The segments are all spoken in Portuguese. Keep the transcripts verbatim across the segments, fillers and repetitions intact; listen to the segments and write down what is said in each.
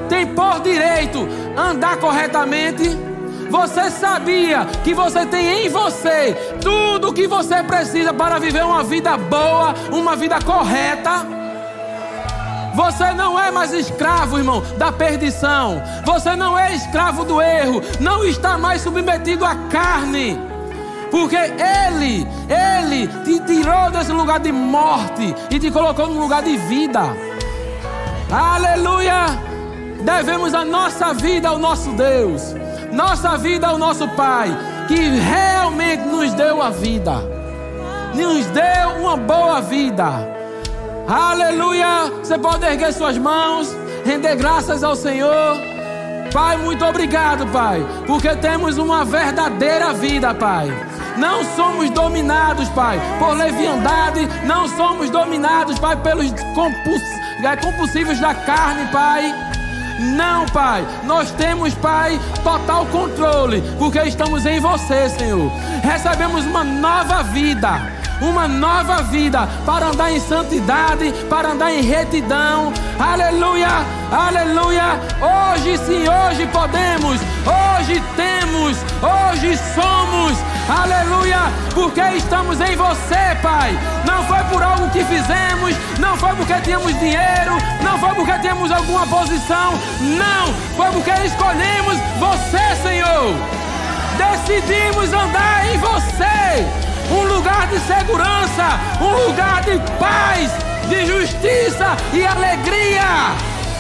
tem por direito andar corretamente? Você sabia que você tem em você tudo o que você precisa para viver uma vida boa, uma vida correta? Você não é mais escravo, irmão, da perdição. Você não é escravo do erro. Não está mais submetido à carne. Porque Ele, Ele te tirou desse lugar de morte e te colocou num lugar de vida. Aleluia! Devemos a nossa vida ao nosso Deus, nossa vida ao nosso Pai, que realmente nos deu a vida, nos deu uma boa vida. Aleluia! Você pode erguer suas mãos, render graças ao Senhor. Pai, muito obrigado, Pai, porque temos uma verdadeira vida, Pai. Não somos dominados, Pai, por leviandade. Não somos dominados, Pai, pelos compulsivos da carne, Pai. Não, Pai, nós temos, Pai, total controle, porque estamos em você, Senhor. Recebemos uma nova vida, uma nova vida para andar em santidade, para andar em retidão. Aleluia, aleluia. Hoje sim, hoje podemos, hoje temos, hoje somos. Aleluia, porque estamos em você, Pai. Não foi por algo que fizemos, não foi porque tínhamos dinheiro, não foi porque temos alguma posição, não, foi porque escolhemos você, Senhor. Decidimos andar em você. Um lugar de segurança, um lugar de paz, de justiça e alegria.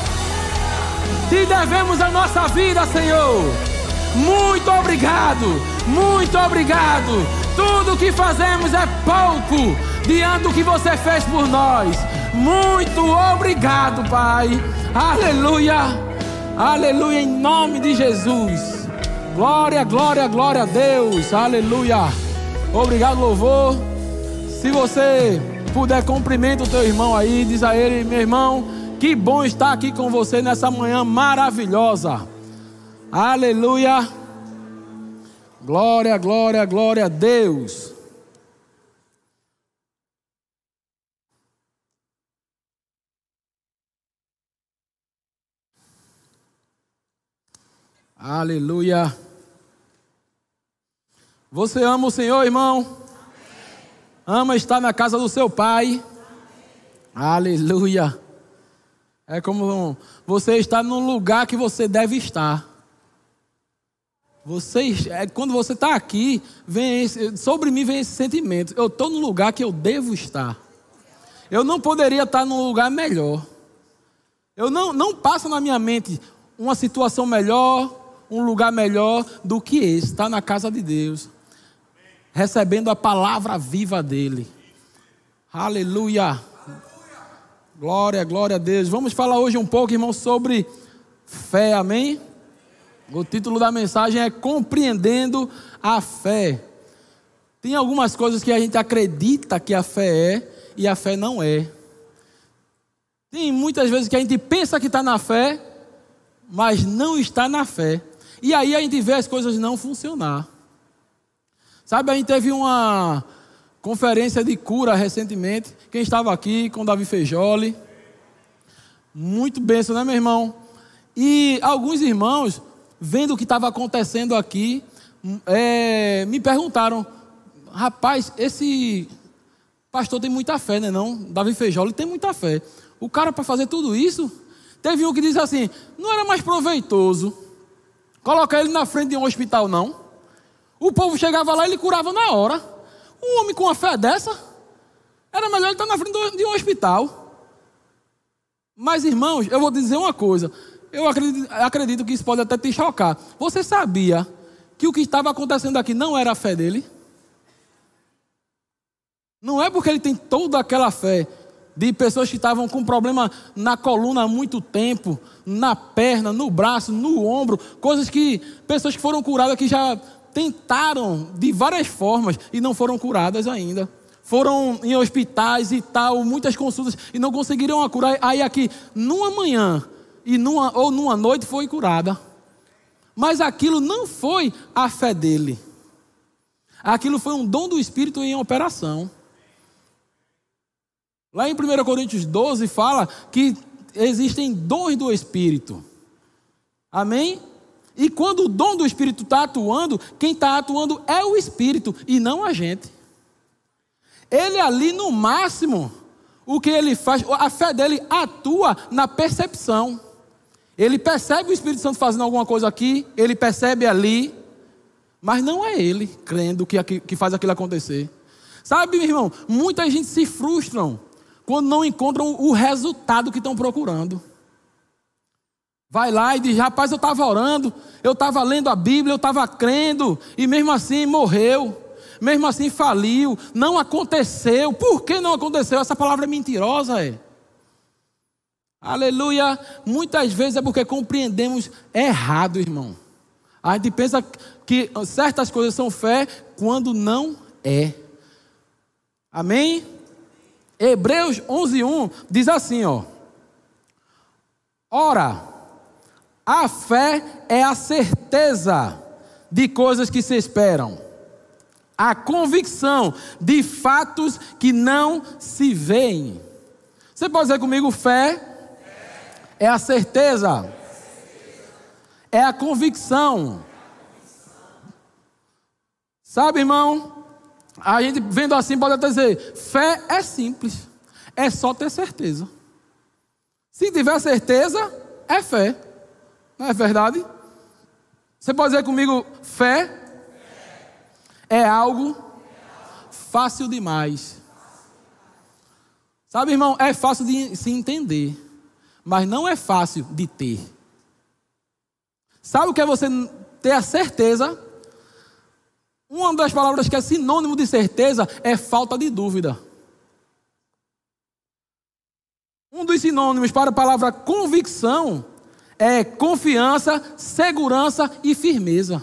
Te devemos a nossa vida, Senhor. Muito obrigado, muito obrigado. Tudo que fazemos é pouco diante do que você fez por nós. Muito obrigado, Pai. Aleluia, aleluia, em nome de Jesus. Glória, glória, glória a Deus. Aleluia. Obrigado, louvor. Se você puder, cumprimenta o teu irmão aí. Diz a ele: meu irmão, que bom estar aqui com você nessa manhã maravilhosa. Aleluia. Glória, glória, glória a Deus. Aleluia. Você ama o Senhor, irmão? Amém. Ama estar na casa do seu Pai? Amém. Aleluia. É como você está num lugar que você deve estar. Você, é, quando você está aqui, vem esse, sobre mim vem esse sentimento. Eu estou no lugar que eu devo estar. Eu não poderia estar num lugar melhor. Eu não, não passa na minha mente uma situação melhor, um lugar melhor do que esse. Estar na casa de Deus, recebendo a palavra viva dele. Aleluia. Glória, glória a Deus. Vamos falar hoje um pouco, irmão, sobre fé, amém? O título da mensagem é Compreendendo a Fé. Tem algumas coisas que a gente acredita que a fé é e a fé não é. Tem muitas vezes que a gente pensa que está na fé, mas não está na fé. E aí a gente vê as coisas não funcionar. Sabe, a gente teve uma conferência de cura recentemente. Quem estava aqui com Davi Feijoli. Muito bênção, né, meu irmão? E alguns irmãos, vendo o que estava acontecendo aqui, é, me perguntaram: rapaz, esse pastor tem muita fé, né não? Davi Feijoli tem muita fé. O cara, para fazer tudo isso, teve um que disse assim: não era mais proveitoso colocar ele na frente de um hospital, não? O povo chegava lá e ele curava na hora. Um homem com uma fé dessa, era melhor ele estar na frente de um hospital. Mas, irmãos, eu vou dizer uma coisa. Eu acredito, acredito que isso pode até te chocar. Você sabia que o que estava acontecendo aqui não era a fé dele? Não é porque ele tem toda aquela fé de pessoas que estavam com problema na coluna há muito tempo, na perna, no braço, no ombro, coisas que pessoas que foram curadas que já tentaram de várias formas e não foram curadas ainda. Foram em hospitais e tal, muitas consultas e não conseguiram a curar. Aí aqui, numa manhã e numa, ou numa noite foi curada. Mas aquilo não foi a fé dele. Aquilo foi um dom do Espírito em operação. Lá em primeira Coríntios doze fala que existem dons do Espírito. Amém? E quando o dom do Espírito está atuando, quem está atuando é o Espírito e não a gente. Ele ali no máximo, o que ele faz, a fé dele atua na percepção. Ele percebe o Espírito Santo fazendo alguma coisa aqui, ele percebe ali, mas não é ele crendo que, que faz aquilo acontecer. Sabe, meu irmão, muita gente se frustram quando não encontram o resultado que estão procurando. Vai lá e diz, rapaz, eu estava orando, eu estava lendo a Bíblia, eu estava crendo, e mesmo assim morreu, mesmo assim faliu, não aconteceu. Por que não aconteceu? Essa palavra é mentirosa, é. Aleluia. Muitas vezes é porque compreendemos errado, irmão. A gente pensa que certas coisas são fé quando não é. Amém? Hebreus onze, um diz assim, ó. Ora, a fé é a certeza de coisas que se esperam, a convicção de fatos que não se veem. Você pode dizer comigo, fé é a certeza, é a convicção. Sabe, irmão, a gente vendo assim pode até dizer, fé é simples, é só ter certeza. Se tiver certeza, é fé. Não é verdade? Você pode dizer comigo, fé é algo fácil demais. Sabe, irmão, é fácil de se entender, mas não é fácil de ter. Sabe o que é você ter a certeza? Uma das palavras que é sinônimo de certeza é falta de dúvida. Um dos sinônimos para a palavra convicção é confiança, segurança e firmeza.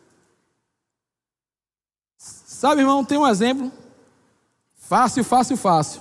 Sabe, irmão, tem um exemplo. Fácil, fácil, fácil.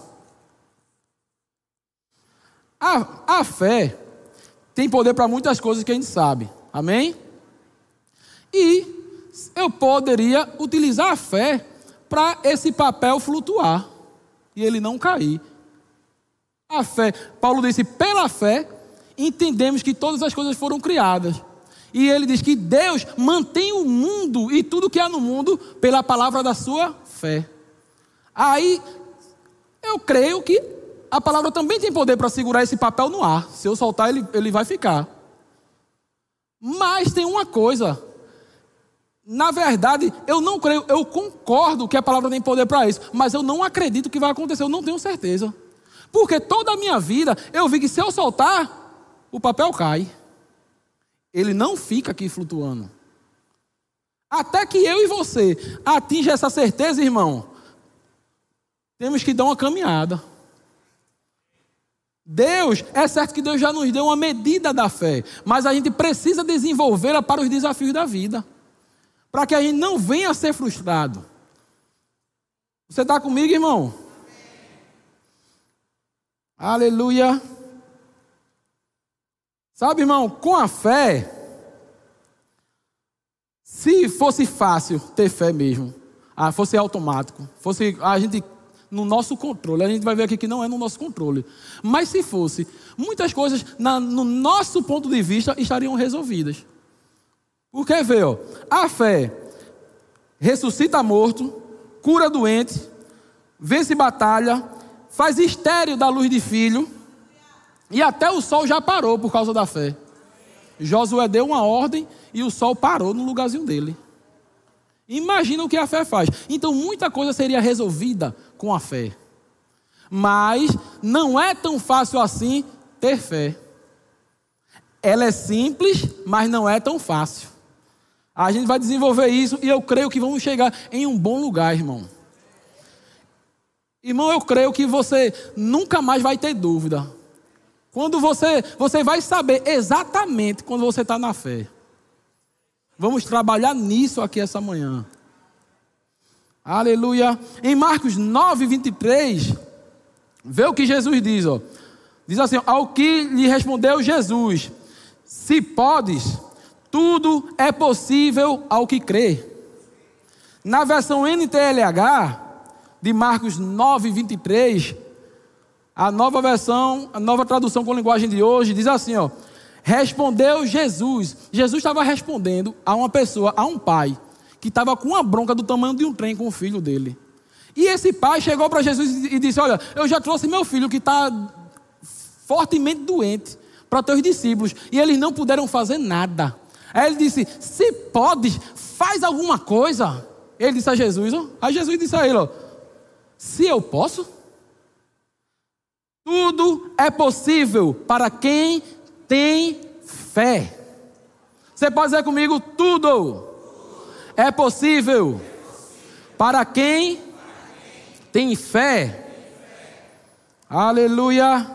A, a fé tem poder para muitas coisas que a gente sabe. Amém? E eu poderia utilizar a fé para esse papel flutuar e ele não cair. A fé, Paulo disse, pela fé entendemos que todas as coisas foram criadas. E ele diz que Deus mantém o mundo e tudo que há no mundo pela palavra da sua fé. Aí, eu creio que a palavra também tem poder para segurar esse papel no ar. Se eu soltar, ele, ele vai ficar. Mas tem uma coisa. Na verdade, eu não creio, eu concordo que a palavra tem poder para isso, mas eu não acredito que vai acontecer, eu não tenho certeza. Porque toda a minha vida, eu vi que se eu soltar, o papel cai. Ele não fica aqui flutuando. Até que eu e você atinja essa certeza, irmão, temos que dar uma caminhada. Deus, é certo que Deus já nos deu uma medida da fé, mas a gente precisa desenvolvê-la para os desafios da vida, para que a gente não venha a ser frustrado. Você está comigo, irmão? Aleluia. Sabe, irmão, com a fé, se fosse fácil ter fé mesmo, ah, fosse automático, fosse a gente no nosso controle, a gente vai ver aqui que não é no nosso controle, mas se fosse, muitas coisas na, no nosso ponto de vista estariam resolvidas. Porque vê, ó, a fé ressuscita morto, cura doente, vence batalha, faz estéril da luz de filho, e até o sol já parou por causa da fé. Josué deu uma ordem e o sol parou no lugarzinho dele. Imagina o que a fé faz. Então muita coisa seria resolvida com a fé. Mas não é tão fácil assim ter fé. Ela é simples, mas não é tão fácil. A gente vai desenvolver isso e eu creio que vamos chegar em um bom lugar, irmão. Irmão, eu creio que você nunca mais vai ter dúvida. Quando você, você vai saber exatamente quando você está na fé. Vamos trabalhar nisso aqui essa manhã. Aleluia. Em Marcos nove, vinte e três, vê o que Jesus diz, ó. Diz assim, ao que lhe respondeu Jesus, se podes, tudo é possível ao que crê. Na versão N T L H, de Marcos nove, vinte e três, a nova versão, a nova tradução com linguagem de hoje, diz assim, ó. Respondeu Jesus. Jesus estava respondendo a uma pessoa, a um pai, que estava com uma bronca do tamanho de um trem com o filho dele. E esse pai chegou para Jesus e disse: olha, eu já trouxe meu filho que está fortemente doente para teus discípulos, e eles não puderam fazer nada. Aí ele disse: se podes, faz alguma coisa. Ele disse a Jesus, ó. Aí Jesus disse a ele, ó, se eu posso, tudo é possível para quem tem fé. Você pode dizer comigo: tudo é possível para quem tem fé. Aleluia.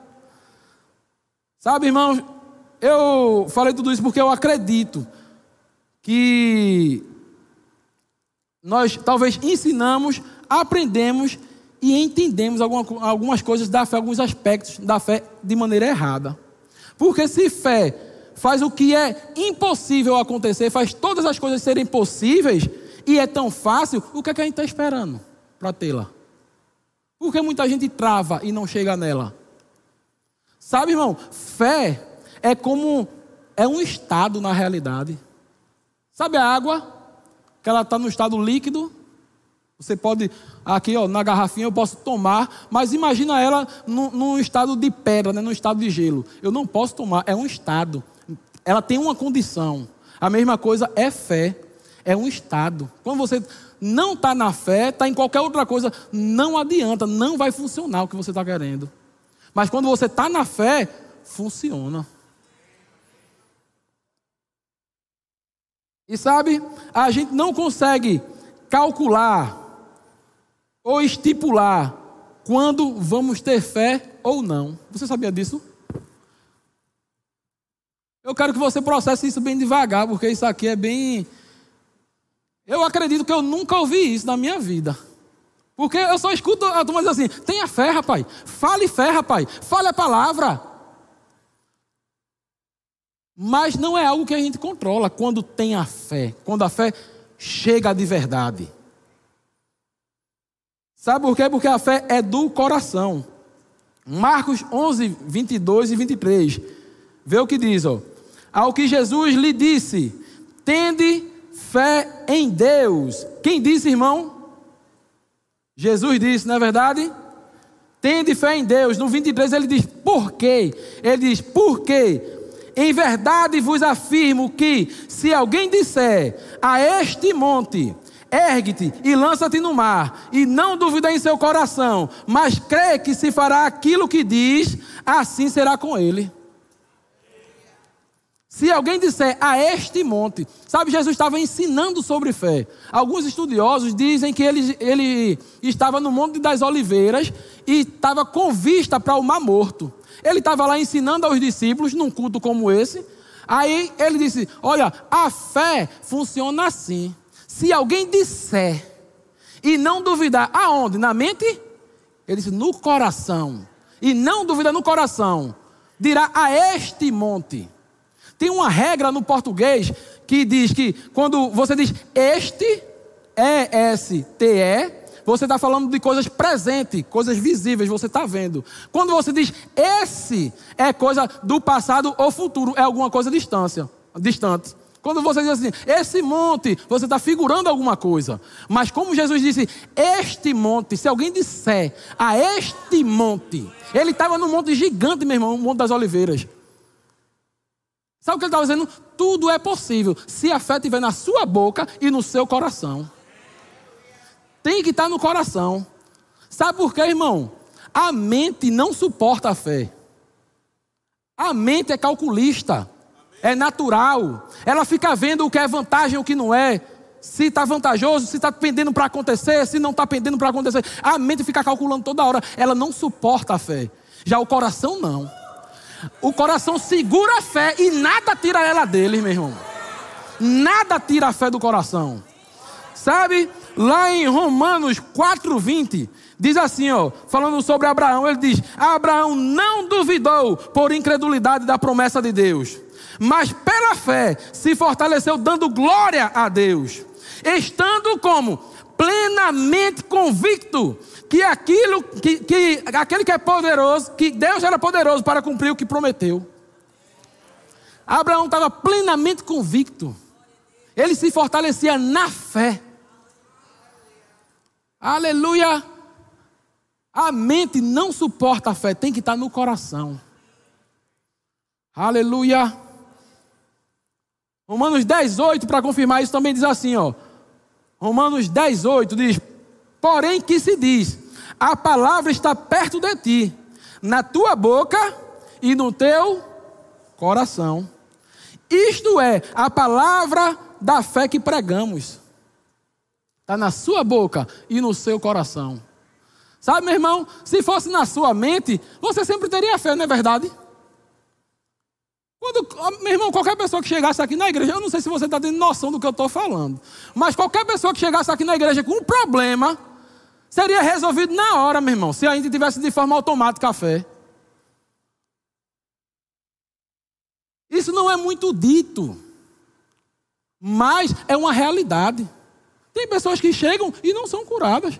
Sabe, irmãos, eu falei tudo isso porque eu acredito que nós talvez ensinamos, aprendemos e entendemos alguma, algumas coisas da fé, alguns aspectos da fé de maneira errada. Porque se fé faz o que é impossível acontecer, faz todas as coisas serem possíveis e é tão fácil, o que é que a gente está esperando para tê-la? Por que muita gente trava e não chega nela? Sabe, irmão, fé é como, é um estado na realidade. Sabe a água? Que ela está no estado líquido. Você pode, aqui ó, na garrafinha eu posso tomar, mas imagina ela num, num estado de pedra, né, num estado de gelo. Eu não posso tomar, é um estado. Ela tem uma condição. A mesma coisa é fé, é um estado. Quando você não está na fé, está em qualquer outra coisa, não adianta, não vai funcionar o que você está querendo. Mas quando você está na fé, funciona. E sabe, a gente não consegue calcular ou estipular quando vamos ter fé ou não. Você sabia disso? Eu quero que você processe isso bem devagar, porque isso aqui é bem... Eu acredito que eu nunca ouvi isso na minha vida. Porque eu só escuto a turma dizer assim: tenha fé, rapaz. Fale fé, rapaz. Fale a palavra. Mas não é algo que a gente controla quando tem a fé. Quando a fé chega de verdade. Sabe por quê? Porque a fé é do coração. Marcos onze, vinte e dois e vinte e três. Vê o que diz, ó. Ao que Jesus lhe disse: tende fé em Deus. Quem disse, irmão? Jesus disse, não é verdade? Tende fé em Deus. No vinte e três ele diz: por quê? Ele diz: porque em verdade vos afirmo que se alguém disser a este monte: ergue-te e lança-te no mar, e não duvidar em seu coração, mas crê que se fará aquilo que diz, assim será com ele. Se alguém disser a este monte... Sabe, Jesus estava ensinando sobre fé. Alguns estudiosos dizem que ele, ele estava no Monte das Oliveiras e estava com vista para o Mar Morto. Ele estava lá ensinando aos discípulos num culto como esse. Aí ele disse: olha, a fé funciona assim. Se alguém disser e não duvidar, aonde? Na mente? Ele disse: no coração. E não duvida no coração, dirá a este monte. Tem uma regra no português que diz que quando você diz este, E S T E, você está falando de coisas presentes, coisas visíveis, você está vendo. Quando você diz esse, é coisa do passado ou futuro, é alguma coisa distância, distante. Quando você diz assim, esse monte, você está figurando alguma coisa. Mas como Jesus disse, este monte, se alguém disser a este monte, ele estava num monte gigante, meu irmão, o Monte das Oliveiras. Sabe o que ele estava dizendo? Tudo é possível, se a fé estiver na sua boca e no seu coração. Tem que estar no coração. Sabe por quê, irmão? A mente não suporta a fé. A mente é calculista. É natural. Ela fica vendo o que é vantagem e o que não é. Se está vantajoso, se está pendendo para acontecer, se não está pendendo para acontecer. A mente fica calculando toda hora. Ela não suporta a fé. Já o coração não. O coração segura a fé e nada tira ela dele, meu irmão. Nada tira a fé do coração. Sabe? Lá em Romanos quatro, vinte, diz assim, ó, falando sobre Abraão, ele diz: Abraão não duvidou por incredulidade da promessa de Deus, mas pela fé se fortaleceu, dando glória a Deus, estando como? Plenamente convicto que aquilo que, que aquele que é poderoso, que Deus era poderoso para cumprir o que prometeu. Abraão estava plenamente convicto. Ele se fortalecia na fé. Aleluia. A mente não suporta a fé, tem que estar no coração. Aleluia. Romanos dez, oito, para confirmar isso, também diz assim, ó. Romanos dez, oito diz: porém que se diz, a palavra está perto de ti, na tua boca e no teu coração. Isto é, a palavra da fé que pregamos. Está na sua boca e no seu coração. Sabe, meu irmão, se fosse na sua mente, você sempre teria fé, não é verdade? Quando, meu irmão, qualquer pessoa que chegasse aqui na igreja, eu não sei se você está tendo noção do que eu estou falando, mas qualquer pessoa que chegasse aqui na igreja com um problema, seria resolvido na hora, meu irmão, se a gente tivesse de forma automática a fé. Isso não é muito dito, mas é uma realidade. Tem pessoas que chegam e não são curadas.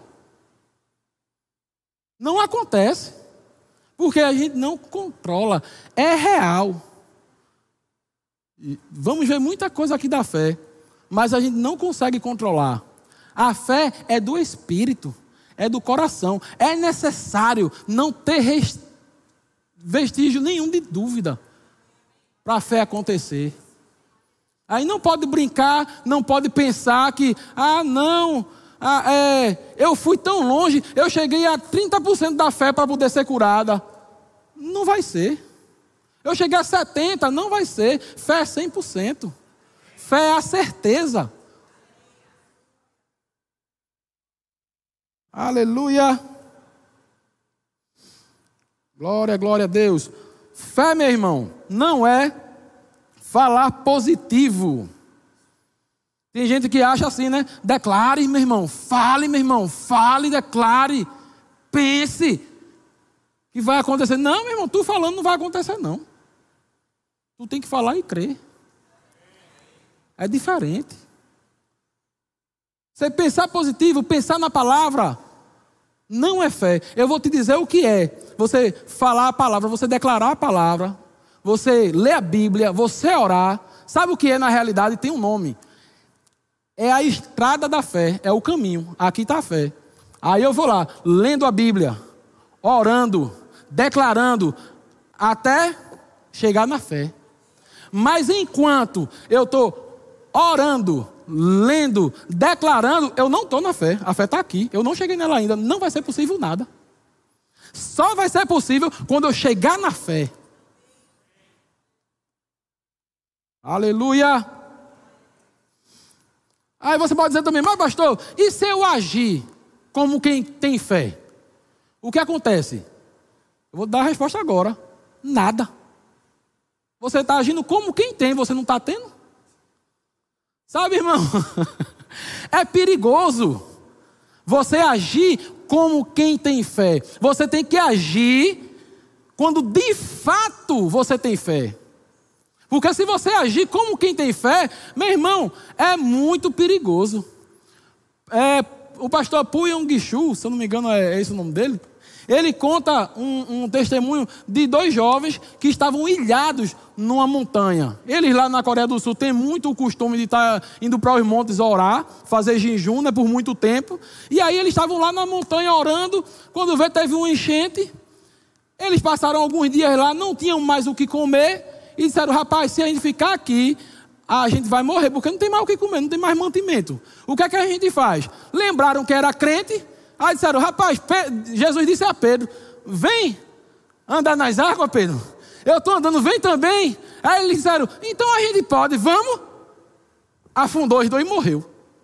Não acontece, porque a gente não controla, é real. E vamos ver muita coisa aqui da fé, mas a gente não consegue controlar. A fé é do espírito, é do coração. É necessário não ter vestígio nenhum de dúvida para a fé acontecer. Aí não pode brincar, não pode pensar que, ah não, ah, é, eu fui tão longe, eu cheguei a trinta por cento da fé para poder ser curada. Não vai ser. Eu cheguei a setenta por cento, não vai ser. Fé é cem por cento. Fé é a certeza. Aleluia. Glória, glória a Deus. Fé, meu irmão, não é falar positivo. Tem gente que acha assim, né? Declare, meu irmão. Fale, meu irmão. Fale, declare. Pense que vai acontecer. Não, meu irmão, tu falando não vai acontecer, não. Tu tem que falar e crer. É diferente. Você pensar positivo, pensar na palavra, não é fé. Eu vou te dizer o que é. Você falar a palavra, você declarar a palavra, você ler a Bíblia, você orar. Sabe o que é na realidade? Tem um nome. É a estrada da fé, é o caminho. Aqui está a fé. Aí eu vou lá, lendo a Bíblia, orando, declarando, até chegar na fé. Mas enquanto eu estou orando, lendo, declarando, eu não estou na fé. A fé está aqui, eu não cheguei nela ainda. Não vai ser possível nada. Só vai ser possível quando eu chegar na fé. Aleluia. Aí você pode dizer também, mas pastor, e se eu agir como quem tem fé? O que acontece? Eu vou dar a resposta agora. Nada. Você está agindo como quem tem, você não está tendo? Sabe, irmão? É perigoso você agir como quem tem fé. Você tem que agir quando de fato você tem fé. Porque se você agir como quem tem fé, meu irmão, é muito perigoso. É, o pastor Pu Yong Shu, se eu não me engano é, é esse o nome dele, ele conta um, um testemunho de dois jovens que estavam ilhados numa montanha. Eles lá na Coreia do Sul têm muito o costume de estar indo para os montes orar, fazer jejum, né, por muito tempo. E aí eles estavam lá na montanha orando, quando vê teve uma enchente. Eles passaram alguns dias lá, não tinham mais o que comer. E disseram, rapaz, se a gente ficar aqui, a gente vai morrer, porque não tem mais o que comer, não tem mais mantimento. O que é que a gente faz? Lembraram que era crente, aí disseram, rapaz, Jesus disse a Pedro, vem andar nas águas, Pedro. Eu estou andando, vem também. Aí eles disseram, então a gente pode, vamos. Afundou os dois e morreu.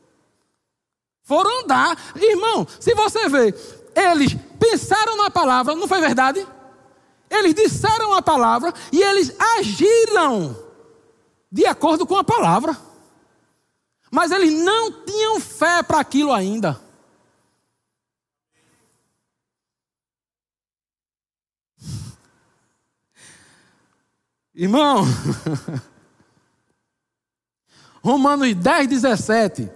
Foram andar. Irmão, se você vê, eles pensaram na palavra, não foi verdade? Eles disseram a palavra e eles agiram de acordo com a palavra. Mas eles não tinham fé para aquilo ainda. Irmão, Romanos dez, dezessete.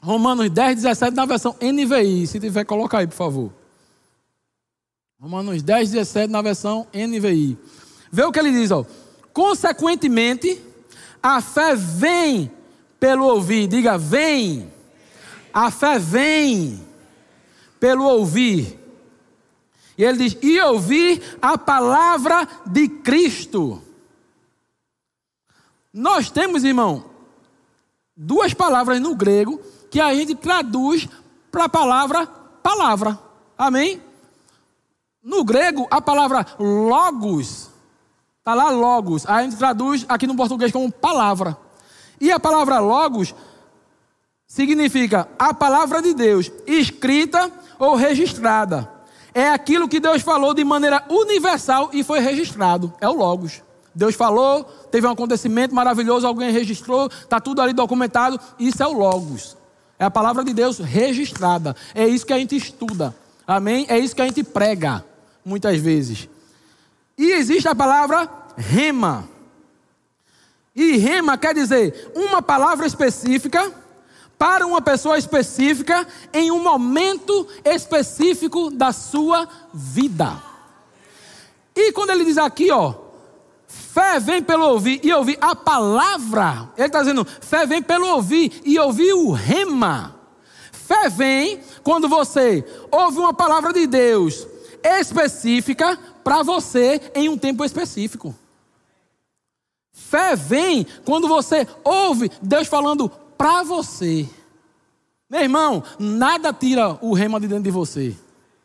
Romanos dez, dezessete na versão N V I. Se tiver, coloca aí, por favor. Romanos dez, dezessete na versão N V I. Vê o que ele diz, ó. Consequentemente, a fé vem pelo ouvir. Diga, vem. A fé vem pelo ouvir. E ele diz, e ouvir a palavra de Cristo. Nós temos, irmão, duas palavras no grego que a gente traduz para a palavra palavra. Amém? No grego, a palavra logos, está lá logos, a gente traduz aqui no português como palavra. E a palavra logos significa a palavra de Deus, escrita ou registrada. É aquilo que Deus falou de maneira universal e foi registrado. É o logos. Deus falou, teve um acontecimento maravilhoso, alguém registrou, está tudo ali documentado. Isso é o logos. É a palavra de Deus registrada. É isso que a gente estuda. Amém? É isso que a gente prega, muitas vezes. E existe a palavra rema. E rema quer dizer uma palavra específica para uma pessoa específica em um momento específico da sua vida. E quando ele diz aqui, ó, fé vem pelo ouvir e ouvir a palavra, ele está dizendo, fé vem pelo ouvir e ouvir o rema. Fé vem quando você ouve uma palavra de Deus específica para você em um tempo específico. Fé vem quando você ouve Deus falando para você. Meu irmão, nada tira o rema de dentro de você.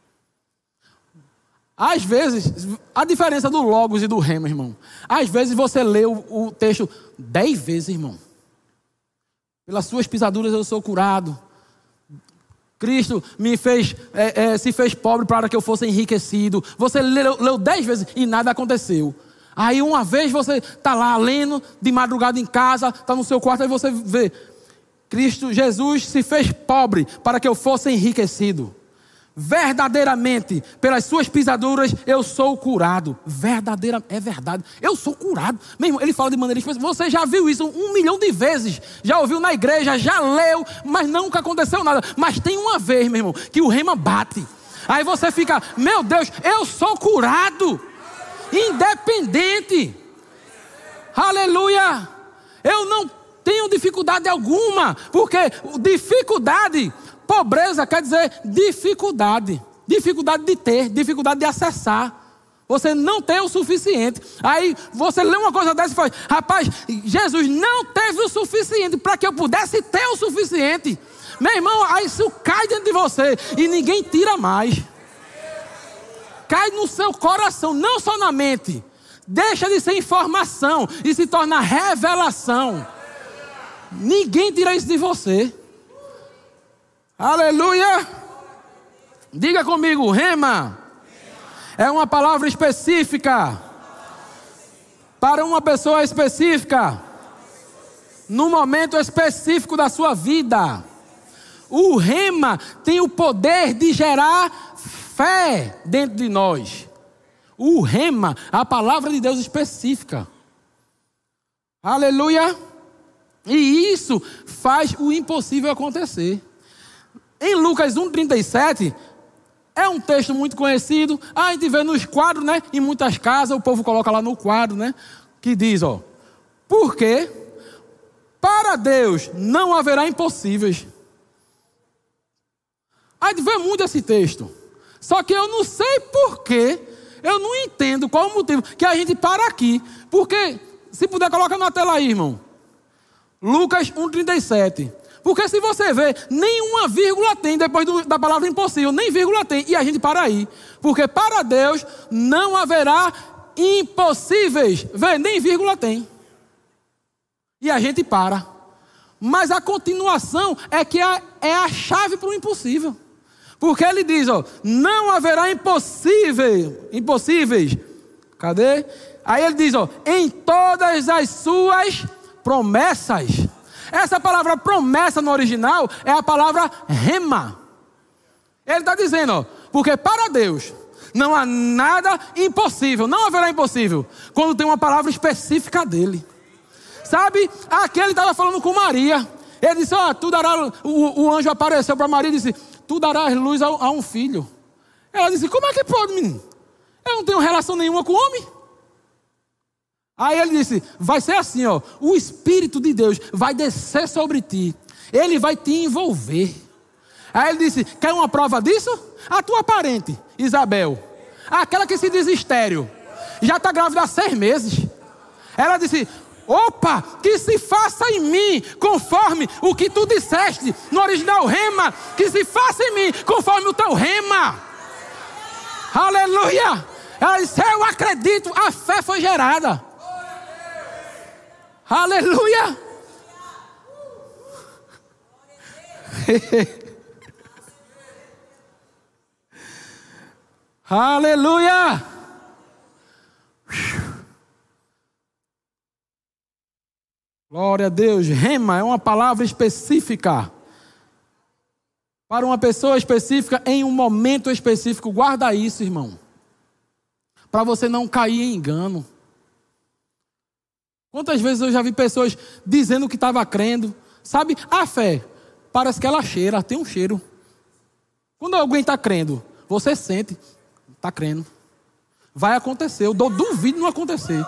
Às vezes, a diferença do logos e do rema, irmão. Às vezes você lê o, o texto dez vezes, irmão. Pelas suas pisaduras eu sou curado. Cristo me fez, é, é, se fez pobre para que eu fosse enriquecido. Você leu, leu dez vezes e nada aconteceu. Aí uma vez você está lá lendo de madrugada em casa, está no seu quarto, aí você vê, Cristo Jesus se fez pobre para que eu fosse enriquecido. Verdadeiramente, pelas suas pisaduras, eu sou curado. Verdadeira, é verdade, eu sou curado. Meu irmão, ele fala de maneira específica. Você já viu isso um milhão de vezes. Já ouviu na igreja, já leu, mas nunca aconteceu nada. Mas tem uma vez, meu irmão, que o rema bate. Aí você fica, meu Deus, eu sou curado. Independente. Aleluia. Eu não tenho dificuldade alguma. Porque dificuldade, pobreza quer dizer dificuldade. Dificuldade de ter, dificuldade de acessar. Você não tem o suficiente. Aí você lê uma coisa dessa e fala, rapaz, Jesus não teve o suficiente para que eu pudesse ter o suficiente. Meu irmão, aí isso cai dentro de você e ninguém tira mais. Cai no seu coração, não só na mente. Deixa de ser informação e se torna revelação. Ninguém tira isso de você. Aleluia. Diga comigo, rema é uma palavra específica para uma pessoa específica no momento específico da sua vida. O rema tem o poder de gerar fé dentro de nós. O rema, a palavra de Deus específica. Aleluia. E isso faz o impossível acontecer. Em Lucas um, trinta e sete, é um texto muito conhecido. A gente vê nos quadros, né? Em muitas casas, o povo coloca lá no quadro, né? Que diz, ó. Porque para Deus não haverá impossíveis. A gente vê muito esse texto. Só que eu não sei porquê, eu não entendo qual o motivo que a gente para aqui. Porque, se puder, coloca na tela aí, irmão. Lucas um, trinta e sete. Porque se você ver, nenhuma vírgula tem depois do, da palavra impossível, nem vírgula tem, e a gente para aí. Porque para Deus não haverá impossíveis. Vê, nem vírgula tem. E a gente para. Mas a continuação é que é, é a chave para o impossível. Porque ele diz, ó, não haverá impossível, impossíveis. Cadê? Aí ele diz, ó, em todas as suas promessas. Essa palavra promessa no original é a palavra rema. Ele está dizendo, ó, porque para Deus não há nada impossível, não haverá impossível, quando tem uma palavra específica dele. Sabe, aqui ele estava falando com Maria. Ele disse, ó, oh, tu darás, o, o anjo apareceu para Maria e disse, tu darás luz a, a um filho. Ela disse, como é que pode, menino? Eu não tenho relação nenhuma com o homem. Aí ele disse, vai ser assim, ó, o Espírito de Deus vai descer sobre ti. Ele vai te envolver. Aí ele disse, quer uma prova disso? A tua parente, Isabel, aquela que se diz estéril, já está grávida há seis meses. Ela disse, opa, que se faça em mim conforme o que tu disseste no original rema, que se faça em mim conforme o teu rema. Aleluia. Ela disse, eu acredito, a fé foi gerada. Aleluia. Aleluia. Glória a Deus. Rema é uma palavra específica para uma pessoa específica em um momento específico. Guarda isso, irmão, para você não cair em engano. Quantas vezes eu já vi pessoas dizendo que estava crendo. Sabe, a fé parece que ela cheira, tem um cheiro. Quando alguém está crendo, você sente, está crendo. Vai acontecer, eu duvido não acontecer.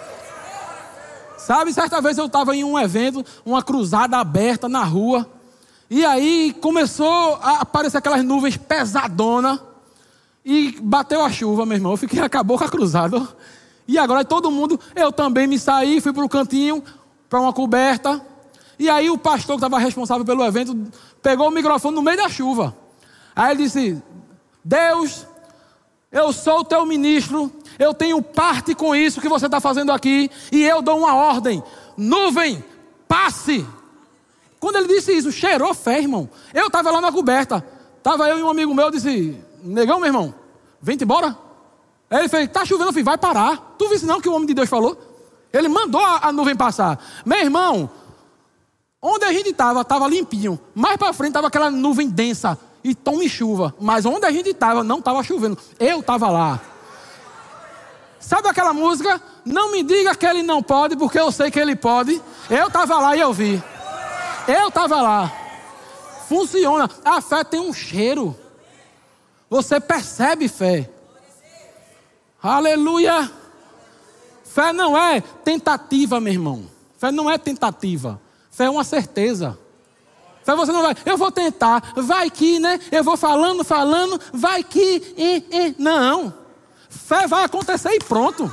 Sabe, certa vez eu estava em um evento, uma cruzada aberta na rua. E aí começou a aparecer aquelas nuvens pesadonas. E bateu a chuva, meu irmão. Eu fiquei, acabou com a cruzada. E agora todo mundo, eu também me saí, fui para o cantinho, para uma coberta. E aí o pastor que estava responsável pelo evento, pegou o microfone no meio da chuva. Aí ele disse, Deus, eu sou o teu ministro, eu tenho parte com isso que você está fazendo aqui, e eu dou uma ordem, nuvem, passe. Quando ele disse isso, cheirou fé, irmão. Eu estava lá na coberta, estava eu e um amigo meu, disse, negão, meu irmão, vem-te embora. Aí ele fez, tá chovendo, eu falei, vai parar. Tu viste não que o homem de Deus falou? Ele mandou a, a nuvem passar. Meu irmão, onde a gente estava, estava limpinho. Mais para frente estava aquela nuvem densa e tome chuva. Mas onde a gente estava, não estava chovendo. Eu estava lá. Sabe aquela música? Não me diga que ele não pode, porque eu sei que ele pode. Eu estava lá e eu vi. Eu estava lá. Funciona. A fé tem um cheiro. Você percebe fé. Aleluia. Fé não é tentativa, meu irmão. Fé não é tentativa. Fé é uma certeza. Fé você não vai, eu vou tentar, vai que, né? Eu vou falando, falando, vai que, e, e. Não. Fé vai acontecer e pronto.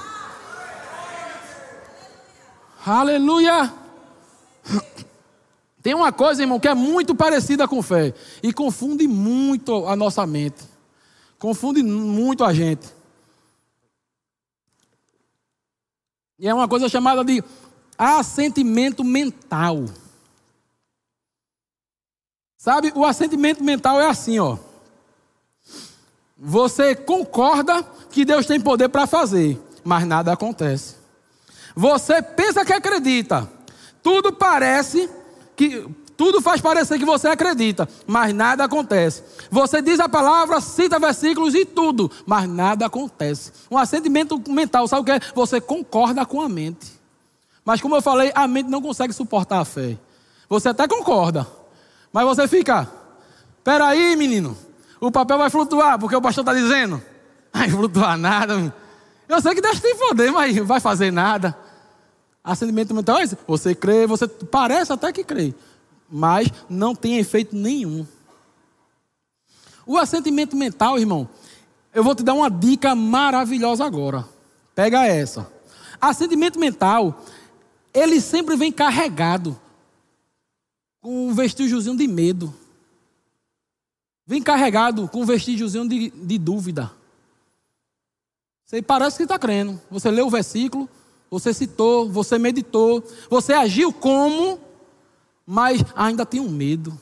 Aleluia. Tem uma coisa, irmão, que é muito parecida com fé e confunde muito a nossa mente. Confunde muito a gente. E é uma coisa chamada de assentimento mental. Sabe, o assentimento mental é assim, ó. Você concorda que Deus tem poder para fazer, mas nada acontece. Você pensa que acredita. Tudo parece que... Tudo faz parecer que você acredita, mas nada acontece. Você diz a palavra, cita versículos e tudo, mas nada acontece. Um assentimento mental, sabe o que é? Você concorda com a mente. Mas como eu falei, a mente não consegue suportar a fé. Você até concorda, mas você fica, peraí, menino, o papel vai flutuar, porque o pastor está dizendo. Vai flutuar nada. Eu sei que Deus tem poder, mas vai fazer nada. Assentimento mental é isso. Você crê, você parece até que crê, mas não tem efeito nenhum. O assentimento mental, irmão, eu vou te dar uma dica maravilhosa agora. Pega essa. Assentimento mental, ele sempre vem carregado com um vestígiozinho de medo. Vem carregado com um vestígiozinho de, de dúvida. Você parece que está crendo. Você leu o versículo, você citou, você meditou, você agiu como... mas ainda tem um medo.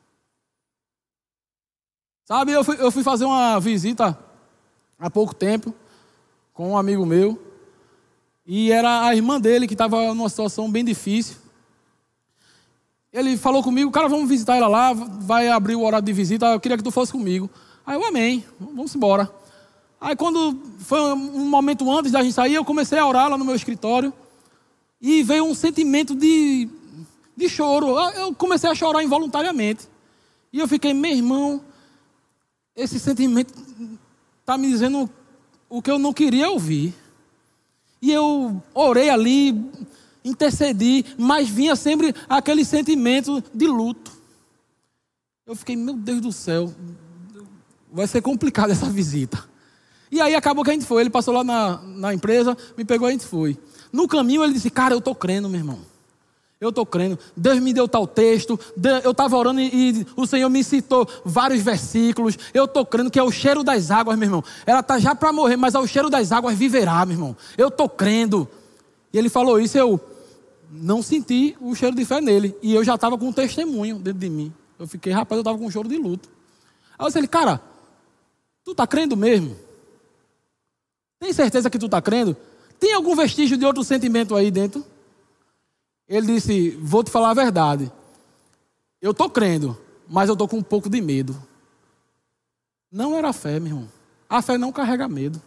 Sabe, eu fui, eu fui fazer uma visita há pouco tempo com um amigo meu. E era a irmã dele que estava numa situação bem difícil. Ele falou comigo, cara, vamos visitar ela lá, vai abrir o horário de visita, eu queria que tu fosse comigo. Aí eu, amém, vamos embora. Aí quando foi um momento antes da gente sair, eu comecei a orar lá no meu escritório. E veio um sentimento de... de choro. Eu comecei a chorar involuntariamente. E eu fiquei, meu irmão, esse sentimento está me dizendo o que eu não queria ouvir. E eu orei ali, intercedi, mas vinha sempre aquele sentimento de luto. Eu fiquei, meu Deus do céu, vai ser complicado essa visita. E aí acabou que a gente foi. Ele passou lá na, na empresa, me pegou e a gente foi. No caminho ele disse, cara, eu estou crendo, meu irmão. Eu estou crendo. Deus me deu tal texto. Eu estava orando e, e o Senhor me citou vários versículos. Eu estou crendo que é o cheiro das águas, meu irmão. Ela está já para morrer, mas ao cheiro das águas viverá, meu irmão. Eu estou crendo. E ele falou isso, eu não senti o cheiro de fé nele. E eu já estava com um testemunho dentro de mim. Eu fiquei, rapaz, eu estava com um choro de luto. Aí eu disse, ele, cara, tu está crendo mesmo? Tem certeza que tu está crendo? Tem algum vestígio de outro sentimento aí dentro? Ele disse, vou te falar a verdade. Eu estou crendo, mas eu estou com um pouco de medo. Não era fé, meu irmão. A fé não carrega medo.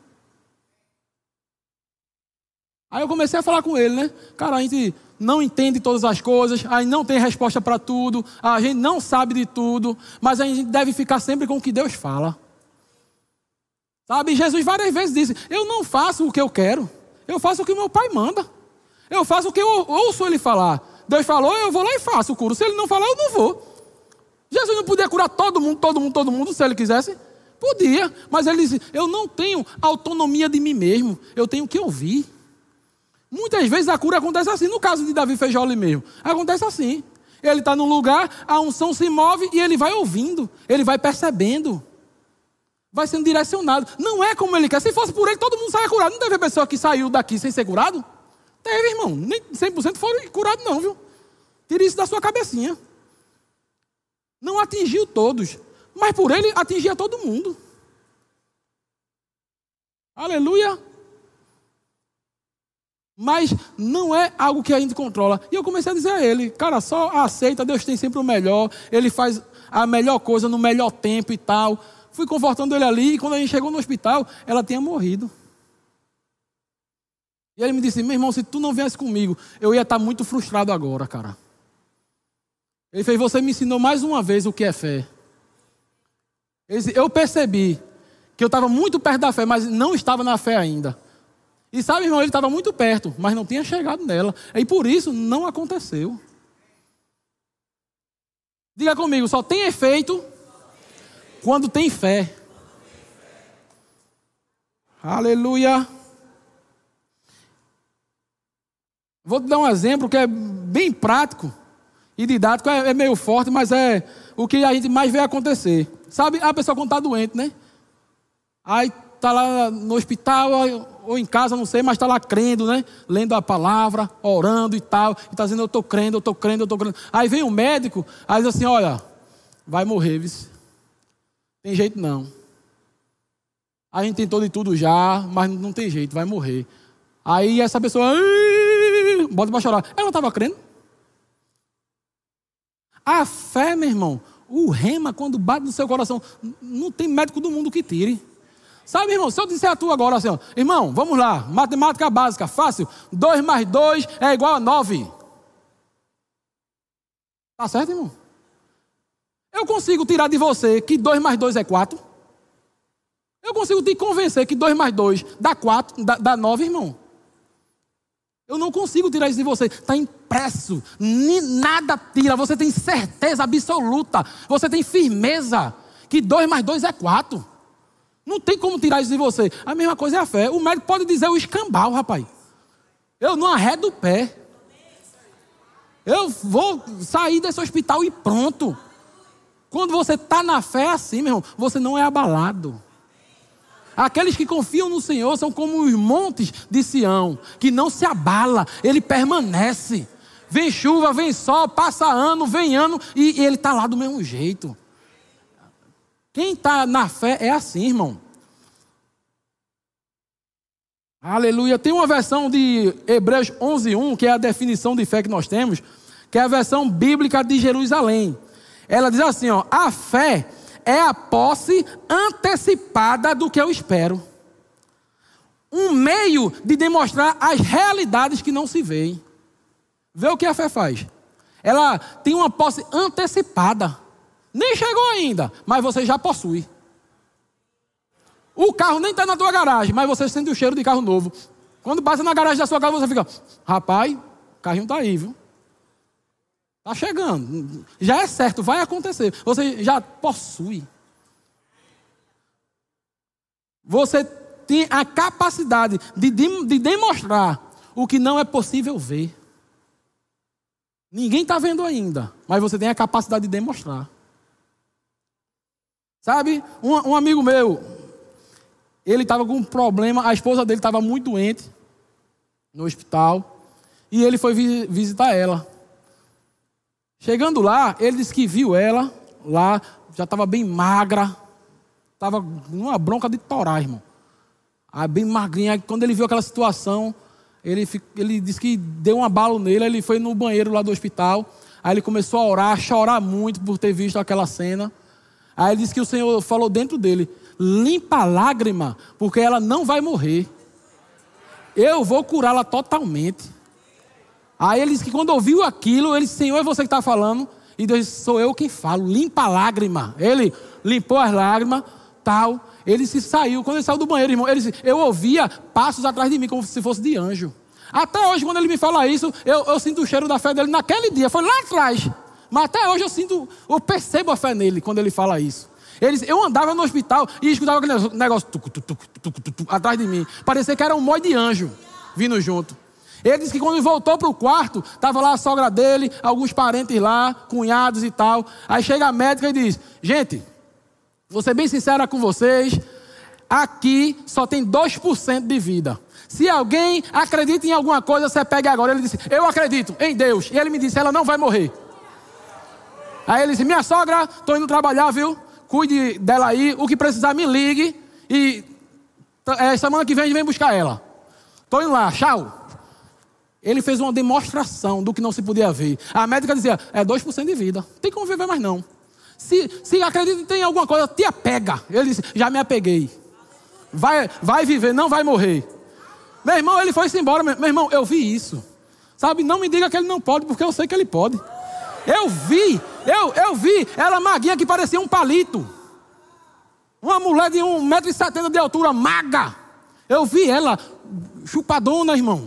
Aí eu comecei a falar com ele, né? Cara, a gente não entende todas as coisas, a gente não tem resposta para tudo, a gente não sabe de tudo, mas a gente deve ficar sempre com o que Deus fala. Sabe, Jesus várias vezes disse, eu não faço o que eu quero, eu faço o que meu Pai manda. Eu faço o que eu ouço ele falar. Deus falou, eu vou lá e faço o curo. Se ele não falar, eu não vou. Jesus não podia curar todo mundo, todo mundo, todo mundo, se ele quisesse. Podia, mas ele disse, eu não tenho autonomia de mim mesmo, eu tenho que ouvir. Muitas vezes a cura acontece assim, no caso de Davi Feijoli mesmo. Acontece assim. Ele está num lugar, a unção se move e ele vai ouvindo, ele vai percebendo. Vai sendo direcionado. Não é como ele quer. Se fosse por ele, todo mundo saia curado. Não teve pessoa que saiu daqui sem ser curado? Teve, irmão. Nem cem por cento foram curados não, viu? Tire isso da sua cabecinha. Não atingiu todos. Mas por ele, atingia todo mundo. Aleluia. Mas não é algo que a gente controla. E eu comecei a dizer a ele, cara, só aceita, Deus tem sempre o melhor. Ele faz a melhor coisa no melhor tempo e tal. Fui confortando ele ali, e quando a gente chegou no hospital, ela tinha morrido. E ele me disse, meu irmão, se tu não viesse comigo, eu ia estar muito frustrado agora, cara. Ele fez, você me ensinou mais uma vez o que é fé. Ele disse, eu percebi que eu estava muito perto da fé, mas não estava na fé ainda. E sabe, irmão, ele estava muito perto, mas não tinha chegado nela. E por isso não aconteceu. Diga comigo, só tem efeito quando tem fé. Aleluia. Vou te dar um exemplo que é bem prático e didático, é, é meio forte, mas é o que a gente mais vê acontecer. Sabe, a pessoa quando está doente, né? Aí está lá no hospital ou em casa, não sei, mas está lá crendo, né? Lendo a palavra, orando e tal. E está dizendo, eu estou crendo, eu estou crendo, eu estou crendo. Aí vem o médico, aí diz assim, olha, vai morrer, viu? Tem jeito não. A gente tentou de tudo já, mas não tem jeito, vai morrer. Aí essa pessoa, bota para chorar. Ela não estava crendo? A fé, meu irmão, o rema quando bate no seu coração, não tem médico do mundo que tire. Sabe, irmão, se eu disser a tu agora assim, ó, irmão, vamos lá, matemática básica, fácil, dois mais dois é igual a nove. Tá certo, irmão? Eu consigo tirar de você que dois mais dois é quatro? Eu consigo te convencer que dois mais dois dá quatro, dá, dá nove, irmão? Eu não consigo tirar isso de você. Está impresso. Nada tira. Você tem certeza absoluta. Você tem firmeza que dois mais dois é quatro. Não tem como tirar isso de você. A mesma coisa é a fé. O médico pode dizer o escambau, rapaz. Eu não arredo o pé. Eu vou sair desse hospital e pronto. Quando você está na fé assim, meu irmão, você não é abalado. Aqueles que confiam no Senhor são como os montes de Sião, que não se abala, ele permanece. Vem chuva, vem sol, passa ano, vem ano, e, e ele está lá do mesmo jeito. Quem está na fé é assim, irmão. Aleluia. Tem uma versão de Hebreus onze, um, que é a definição de fé que nós temos, que é a versão bíblica de Jerusalém. Ela diz assim, ó, a fé é a posse antecipada do que eu espero. Um meio de demonstrar as realidades que não se veem. Vê o que a fé faz. ela tem uma posse antecipada. Nem chegou ainda, mas você já possui. O carro nem está na tua garagem, mas você sente o cheiro de carro novo. Quando passa na garagem da sua casa, você fica, rapaz, o carrinho está aí, viu? Está chegando. Já é certo, vai acontecer. Você já possui. Você tem a capacidade de, de, de demonstrar o que não é possível ver. Ninguém está vendo ainda, mas você tem a capacidade de demonstrar. Sabe, um, um amigo meu, ele estava com um problema, a esposa dele estava muito doente no hospital, e ele foi vi, visitar ela. Chegando lá, ele disse que viu ela lá, já estava bem magra, estava numa bronca de torar, irmão. Aí bem magrinha, quando ele viu aquela situação, ele, ele disse que deu um abalo nele, ele foi no banheiro lá do hospital, aí ele começou a orar, a chorar muito por ter visto aquela cena. Aí ele disse que o Senhor falou dentro dele, limpa a lágrima, porque ela não vai morrer. Eu vou curá-la totalmente. Aí ele disse que quando ouviu aquilo, ele disse, Senhor, é você que está falando? E Deus disse, sou eu quem falo, limpa a lágrima. Ele limpou as lágrimas, tal. Ele se saiu, quando ele saiu do banheiro, irmão, ele disse, eu ouvia passos atrás de mim, como se fosse de anjo. Até hoje, quando ele me fala isso, eu, eu sinto o cheiro da fé dele naquele dia, foi lá atrás. Mas até hoje eu sinto, eu percebo a fé nele, quando ele fala isso. Ele disse, eu andava no hospital e escutava aquele negócio tuc, tuc, tuc, tuc, tuc, tuc, atrás de mim. Parecia que era um mói de anjo vindo junto. Ele disse que quando ele voltou para o quarto, estava lá a sogra dele, alguns parentes lá, cunhados e tal. Aí chega a médica e diz, gente, vou ser bem sincera com vocês, aqui só tem dois por cento de vida. Se alguém acredita em alguma coisa, você pega agora. Ele disse, eu acredito em Deus. E ele me disse, ela não vai morrer. Aí ele disse, minha sogra, estou indo trabalhar, viu? Cuide dela aí, o que precisar me ligue. E é, semana que vem a gente vem buscar ela. Estou indo lá, tchau. Ele fez uma demonstração do que não se podia ver. A médica dizia, é dois por cento de vida. Não tem como viver mais não. Se, se acredita em alguma coisa, te apega. Ele disse, já me apeguei. Vai, vai viver, não vai morrer. Meu irmão, ele foi-se embora. Meu irmão, eu vi isso. Sabe, não me diga que ele não pode, porque eu sei que ele pode. Eu vi, eu, eu vi ela maguinha que parecia um palito. Uma mulher de um metro e setenta de altura, maga. Eu vi ela chupadona, irmão.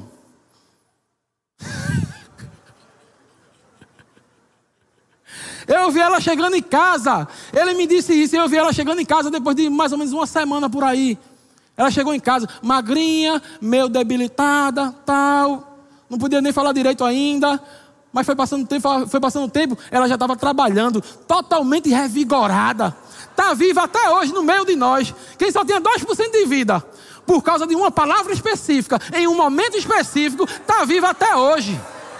Eu vi ela chegando em casa. Ele me disse isso. Eu vi ela chegando em casa depois de mais ou menos uma semana por aí. Ela chegou em casa magrinha, meio debilitada, tal. Não podia nem falar direito ainda. Mas foi passando tempo, foi passando tempo, ela já estava trabalhando, totalmente revigorada. Está viva até hoje no meio de nós. Quem só tinha dois por cento de vida, por causa de uma palavra específica, em um momento específico, está viva até hoje.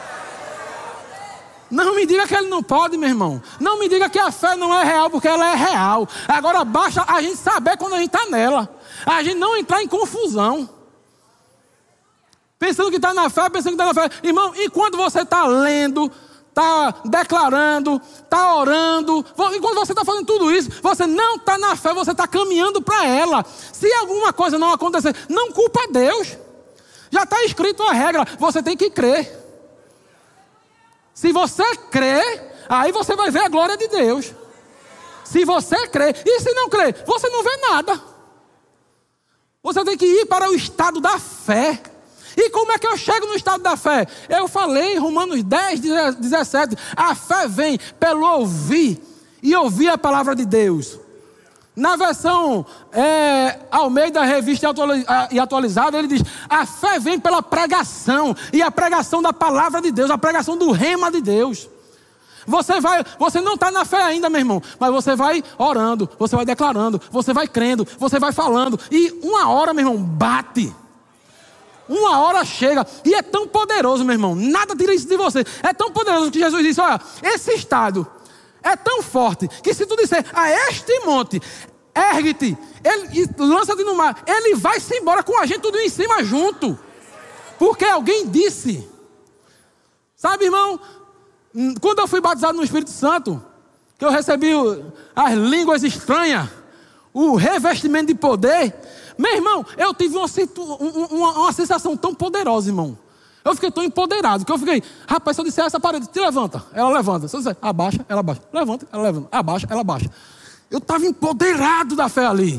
Não me diga que ele não pode, meu irmão. Não me diga que a fé não é real, porque ela é real. Agora basta a gente saber quando a gente está nela. A gente não entrar em confusão. Pensando que está na fé, pensando que está na fé. Irmão, enquanto você está lendo, está declarando, está orando, enquanto você está fazendo tudo isso, você não está na fé, você está caminhando para ela. Se alguma coisa não acontecer, não culpa Deus. Já está escrito a regra, você tem que crer. Se você crer, aí você vai ver a glória de Deus. Se você crer, e se não crer, você não vê nada. Você tem que ir para o estado da fé. E como é que eu chego no estado da fé? Eu falei em Romanos dez, dezessete. A fé vem pelo ouvir. E ouvir a palavra de Deus. Na versão é, Almeida, revista e atualizada, ele diz, a fé vem pela pregação. E a pregação da palavra de Deus. A pregação do rema de Deus. Você vai, você não está na fé ainda, meu irmão. Mas você vai orando, você vai declarando, você vai crendo, você vai falando. E uma hora, meu irmão, bate. Uma hora chega, e é tão poderoso, meu irmão, nada tira isso de você. É tão poderoso que Jesus disse, olha, esse estado é tão forte, que se tu disser a este monte, ergue-te, ele, lança-te no mar, ele vai-se embora com a gente tudo em cima junto. Porque alguém disse. Sabe, irmão, quando eu fui batizado no Espírito Santo, que eu recebi as línguas estranhas, o revestimento de poder, meu irmão, eu tive uma, uma, uma sensação tão poderosa, irmão. Eu fiquei tão empoderado que eu fiquei, rapaz, se eu disser essa parede, te levanta, ela levanta. Se eu disser, abaixa, ela abaixa. Levanta, ela levanta. Abaixa, ela abaixa. Eu estava empoderado da fé ali.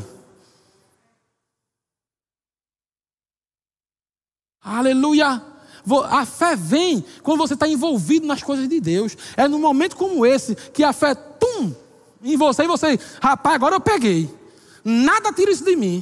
Aleluia. A fé vem quando você está envolvido nas coisas de Deus. É num momento como esse que a fé, tum, em você e você, rapaz, agora eu peguei. Nada tira isso de mim.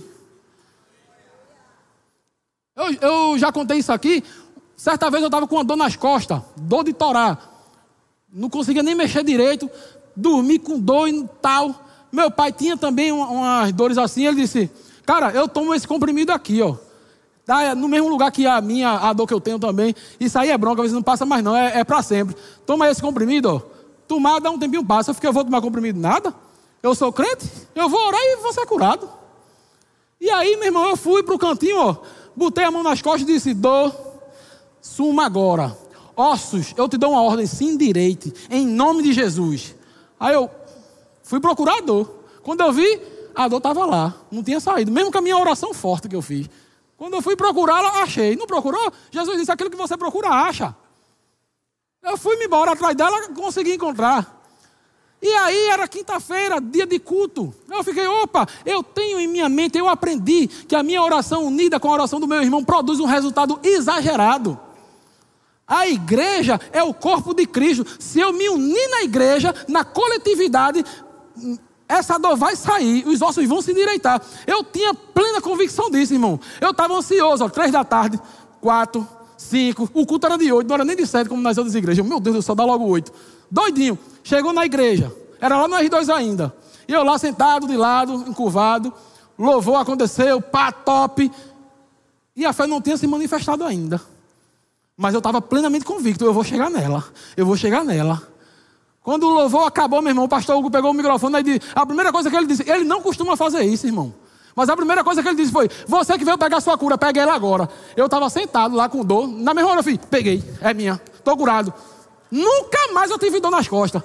Eu, eu já contei isso aqui. Certa vez eu estava com uma dor nas costas, dor de torar. Não conseguia nem mexer direito, dormi com dor e tal. Meu pai tinha também umas dores assim. Ele disse, cara, eu tomo esse comprimido aqui, ó. Tá no mesmo lugar que a minha, a dor que eu tenho também. Isso aí é bronca, às vezes não passa mais não, é, é para sempre. Toma esse comprimido, ó. Tomar, dá um tempinho, passa. Eu fiquei, eu vou tomar comprimido, nada. Eu sou crente, eu vou orar e vou ser curado. E aí, meu irmão, eu fui pro cantinho, ó. Botei a mão nas costas e disse, dor, suma agora. Ossos, eu te dou uma ordem, se endireite, em nome de Jesus. Aí eu fui procurar a dor. Quando eu vi, a dor estava lá, não tinha saído. Mesmo com a minha oração forte que eu fiz. Quando eu fui procurá-la, achei. Não procurou? Jesus disse, aquilo que você procura, acha. Eu fui me embora atrás dela, consegui encontrar. E aí era quinta-feira, dia de culto. Eu fiquei, opa, eu tenho em minha mente, eu aprendi que a minha oração unida com a oração do meu irmão produz um resultado exagerado. A igreja é o corpo de Cristo. Se eu me unir na igreja, na coletividade, essa dor vai sair, os ossos vão se endireitar. Eu tinha plena convicção disso, irmão. Eu estava ansioso, ó, três da tarde, quatro, cinco, o culto era de oito, não era nem de sete como nas outras igrejas. Meu Deus do céu, dá logo oito. Doidinho, chegou na igreja, era lá no R dois ainda. E eu lá sentado de lado, encurvado, louvor aconteceu, pá, top. E a fé não tinha se manifestado ainda. Mas eu estava plenamente convicto, eu vou chegar nela, eu vou chegar nela. Quando o louvor acabou, meu irmão, o pastor Hugo pegou o microfone e disse, a primeira coisa que ele disse, ele não costuma fazer isso, irmão. Mas a primeira coisa que ele disse foi, você que veio pegar a sua cura, pega ela agora. Eu estava sentado lá com dor, na mesma hora eu fiz, peguei, é minha, estou curado. Nunca mais eu tive dor nas costas.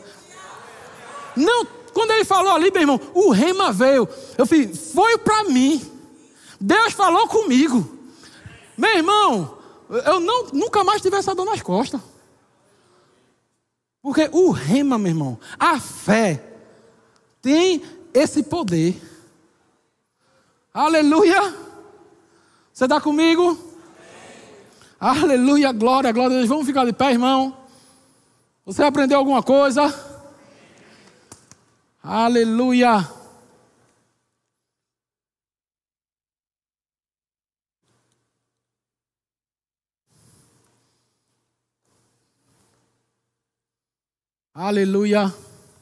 Não, quando ele falou ali, meu irmão, o rema veio. Eu fiz, foi para mim. Deus falou comigo. Meu irmão, eu não, nunca mais tive essa dor nas costas. Porque o rema, meu irmão, a fé tem esse poder. Aleluia. Você está comigo? Amém. Aleluia, glória, glória a Deus. Vamos ficar de pé, irmão. Você aprendeu alguma coisa? Aleluia. Aleluia.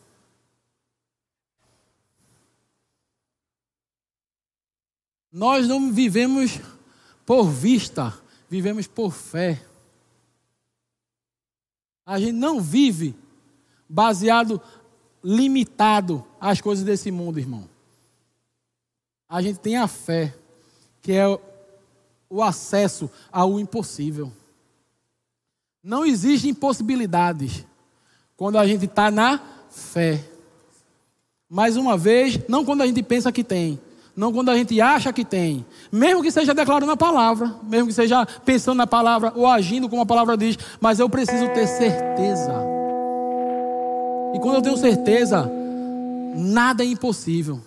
Nós não vivemos por vista, vivemos por fé. A gente não vive baseado, limitado às coisas desse mundo, irmão. A gente tem a fé, que é o acesso ao impossível. Não existem impossibilidades quando a gente está na fé. Mais uma vez, não quando a gente pensa que tem, não quando a gente acha que tem, mesmo que seja declarando a palavra, mesmo que seja pensando na palavra ou agindo como a palavra diz, mas eu preciso ter certeza. E quando eu tenho certeza, nada é impossível.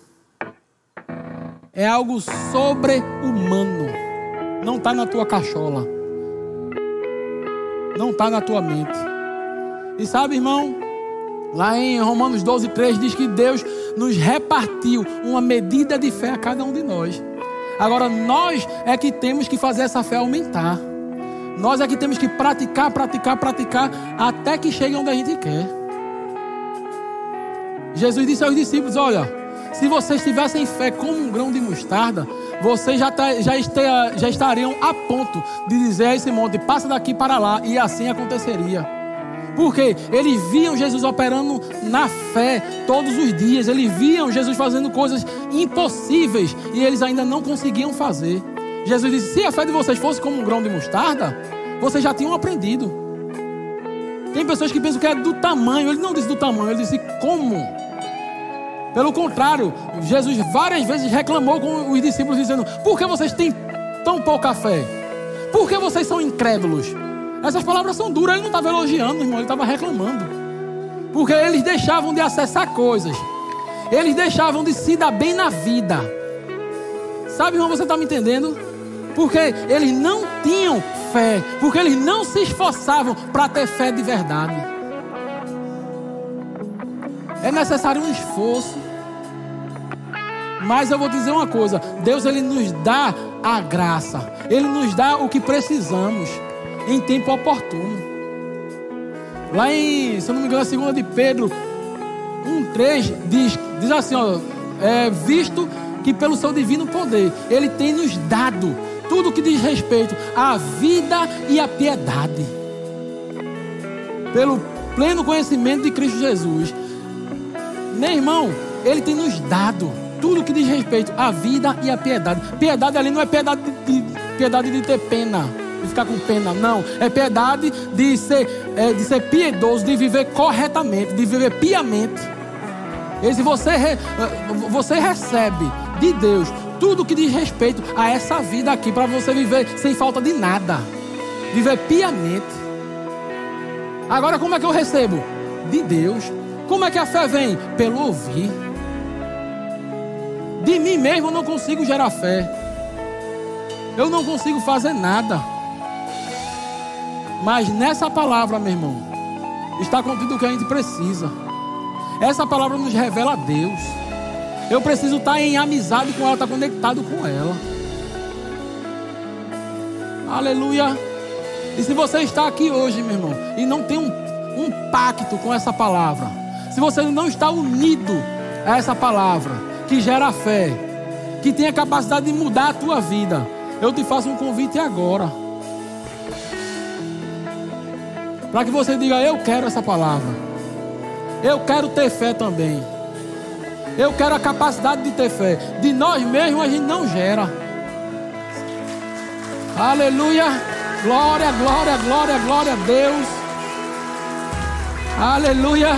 É algo sobre-humano. Não está na tua cachola, não está na tua mente. E sabe, irmão, lá em Romanos doze, três diz que Deus nos repartiu uma medida de fé a cada um de nós. Agora nós é que temos que fazer essa fé aumentar. Nós é que temos que praticar, praticar, praticar até que chegue onde a gente quer. Jesus disse aos discípulos, olha, se vocês tivessem fé como um grão de mostarda, vocês já, tá, já, este, já estariam a ponto de dizer a esse monte, passa daqui para lá, e assim aconteceria. Porque eles viam Jesus operando na fé todos os dias. Eles viam Jesus fazendo coisas impossíveis e eles ainda não conseguiam fazer. Jesus disse, se a fé de vocês fosse como um grão de mostarda, vocês já tinham aprendido. Tem pessoas que pensam que é do tamanho. Ele não disse do tamanho, ele disse como. Pelo contrário, Jesus várias vezes reclamou com os discípulos dizendo, por que vocês têm tão pouca fé? Por que vocês são incrédulos? Essas palavras são duras. Ele não estava elogiando, irmão, ele estava reclamando. Porque eles deixavam de acessar coisas. Eles deixavam de se dar bem na vida. Sabe, irmão, você está me entendendo? Porque eles não tinham fé. Porque eles não se esforçavam para ter fé de verdade. É necessário um esforço. Mas eu vou dizer uma coisa. Deus, Ele nos dá a graça. Ele nos dá o que precisamos em tempo oportuno. Lá em, se eu não me engano, a segunda de Pedro um, três diz, diz assim, ó, é, visto que pelo seu divino poder Ele tem nos dado tudo que diz respeito à vida e à piedade, pelo pleno conhecimento de Cristo Jesus. Meu irmão, Ele tem nos dado tudo que diz respeito à vida e à piedade. Piedade ali não é piedade de, de, piedade de ter pena, de ficar com pena, não. É piedade de ser, é, de ser piedoso, de viver corretamente, de viver piamente. E se você, re, você recebe de Deus tudo que diz respeito a essa vida aqui, para você viver sem falta de nada, viver piamente. Agora, como é que eu recebo? De Deus. Como é que a fé vem? Pelo ouvir. De mim mesmo eu não consigo gerar fé. Eu não consigo fazer nada. Mas nessa palavra, meu irmão, está contido o que a gente precisa. Essa palavra nos revela a Deus. Eu preciso estar em amizade com ela, estar conectado com ela. Aleluia. E se você está aqui hoje, meu irmão, e não tem um, um pacto com essa palavra, se você não está unido a essa palavra, que gera fé, que tem a capacidade de mudar a tua vida, eu te faço um convite agora, para que você diga: eu quero essa palavra, eu quero ter fé também, eu quero a capacidade de ter fé. De nós mesmos a gente não gera. Aleluia, glória, glória, glória, glória a Deus. Aleluia,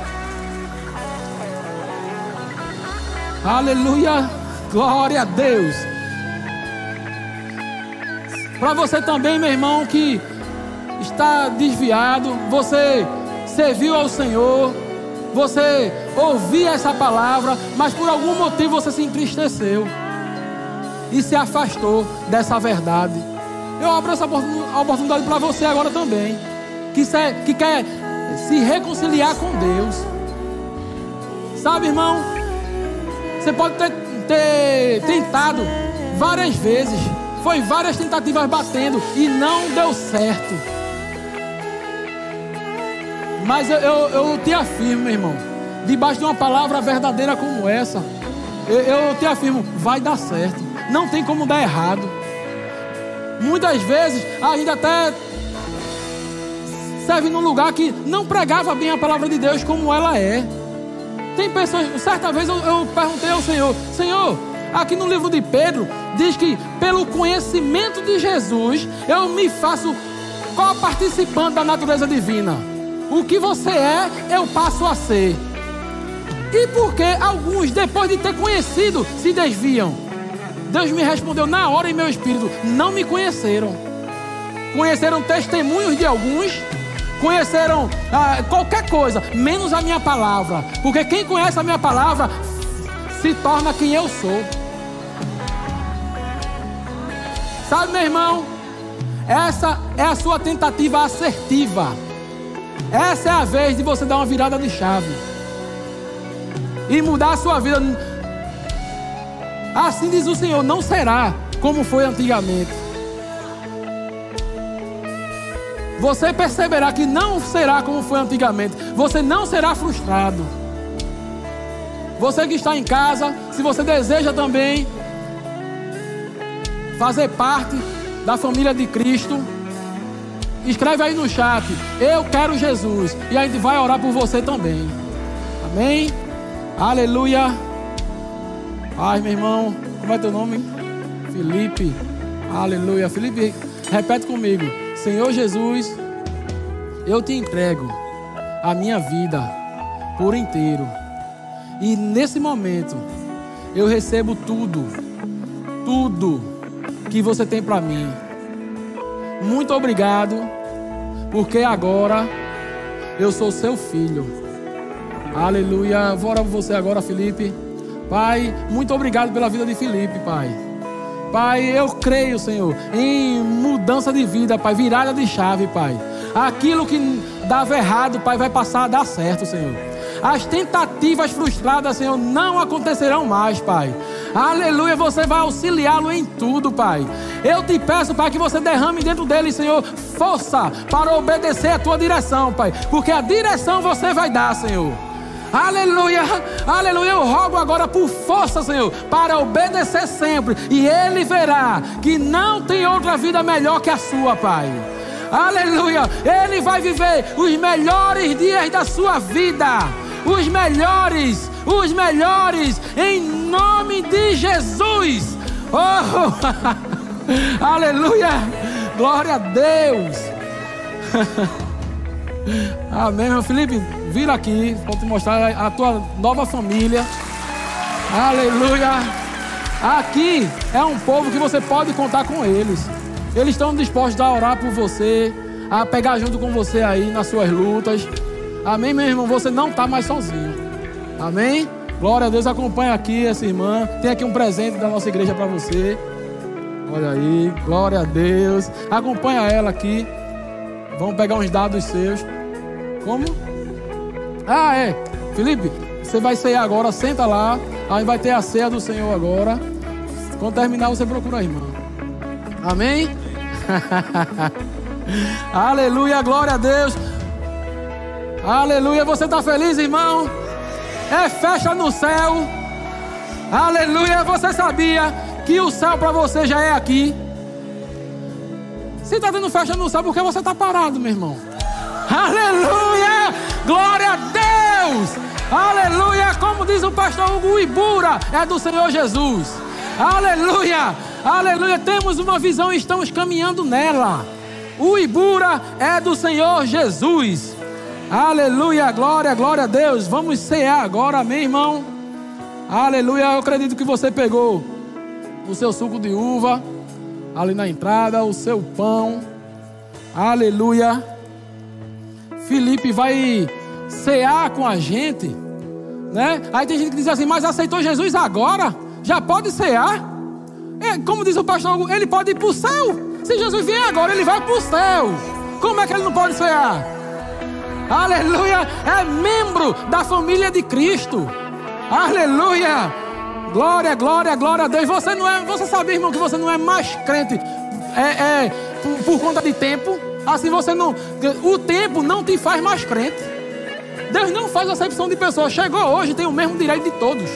aleluia, glória a Deus. Para você também, meu irmão, que está desviado, você serviu ao Senhor, você ouvia essa palavra, mas por algum motivo você se entristeceu e se afastou dessa verdade. Eu abro essa oportunidade para você agora também, que, se, que quer se reconciliar com Deus. Sabe, irmão, você pode ter, ter tentado várias vezes, foi várias tentativas batendo e não deu certo. Mas eu, eu, eu te afirmo, meu irmão, debaixo de uma palavra verdadeira como essa, eu, eu te afirmo, vai dar certo. Não tem como dar errado. Muitas vezes a gente até serve num lugar que não pregava bem a palavra de Deus como ela é. Tem pessoas, certa vez eu, eu perguntei ao Senhor: Senhor, aqui no livro de Pedro diz que pelo conhecimento de Jesus eu me faço co-participante da natureza divina. O que você é, eu passo a ser. E por que alguns, depois de ter conhecido, se desviam? Deus me respondeu na hora em meu espírito: não me conheceram. Conheceram testemunhos de alguns, conheceram ah, qualquer coisa, menos a minha palavra. Porque quem conhece a minha palavra se torna quem eu sou. Sabe, meu irmão, essa é a sua tentativa assertiva. Essa é a vez de você dar uma virada de chave e mudar a sua vida. Assim diz o Senhor: não será como foi antigamente. Você perceberá que não será como foi antigamente. Você não será frustrado. Você que está em casa, se você deseja também fazer parte da família de Cristo, escreve aí no chat: eu quero Jesus. E a gente vai orar por você também. Amém? Aleluia. Ai, meu irmão, como é teu nome? Felipe. Aleluia. Felipe, repete comigo: Senhor Jesus, eu te entrego a minha vida por inteiro. E nesse momento eu recebo tudo, tudo que você tem para mim. Muito obrigado porque agora eu sou seu filho. Aleluia. Vou orar por você agora, Felipe. Pai, muito obrigado pela vida de Felipe, Pai. Pai, eu creio, Senhor, em mudança de vida, Pai, virada de chave, Pai. Aquilo que dava errado, Pai, vai passar a dar certo, Senhor. As tentativas frustradas, Senhor, não acontecerão mais, Pai. Aleluia, você vai auxiliá-lo em tudo, Pai. Eu te peço, Pai, que você derrame dentro dele, Senhor, força para obedecer a tua direção, Pai. Porque a direção você vai dar, Senhor. Aleluia, aleluia. Eu rogo agora por força, Senhor, para obedecer sempre. E ele verá que não tem outra vida melhor que a sua, Pai. Aleluia. Ele vai viver os melhores dias da sua vida. Os melhores, os melhores, em nome de Jesus. Oh, aleluia. Glória a Deus. Amém, meu Felipe. Vira aqui, vou te mostrar a tua nova família. Aleluia. Aqui é um povo que você pode contar com eles. Eles estão dispostos a orar por você, a pegar junto com você aí nas suas lutas. Amém, meu irmão? Você não está mais sozinho. Amém? Glória a Deus. Acompanha aqui essa irmã. Tem aqui um presente da nossa igreja para você. Olha aí. Glória a Deus. Acompanha ela aqui. Vamos pegar uns dados seus. Como? Ah, é. Felipe, você vai cear agora. Senta lá. Aí vai ter a ceia do Senhor agora. Quando terminar, você procura a irmã. Amém? Aleluia, glória a Deus. Aleluia, você está feliz, irmão? É festa no céu. Aleluia, você sabia que o céu para você já é aqui? Se está tendo festa no céu, porque você está parado, meu irmão? Aleluia, glória a Deus. Aleluia, como diz o pastor Hugo, o Ibura é do Senhor Jesus. Aleluia, aleluia, temos uma visão e estamos caminhando nela. O Ibura é do Senhor Jesus. Aleluia, glória, glória a Deus. Vamos cear agora, amém, irmão? Aleluia, eu acredito que você pegou o seu suco de uva ali na entrada, o seu pão. Aleluia. Felipe vai cear com a gente, né? Aí tem gente que diz assim, mas aceitou Jesus agora? Já pode cear? É, como diz o pastor, ele pode ir para o céu. Se Jesus vier agora, ele vai para o céu. Como é que ele não pode cear? Aleluia, é membro da família de Cristo. Aleluia, glória, glória, glória a Deus. Você não é, você sabe, irmão, que você não é mais crente é, é, por, por conta de tempo. Assim você não, o tempo não te faz mais crente. Deus não faz acepção de pessoas. Chegou hoje, tem o mesmo direito de todos.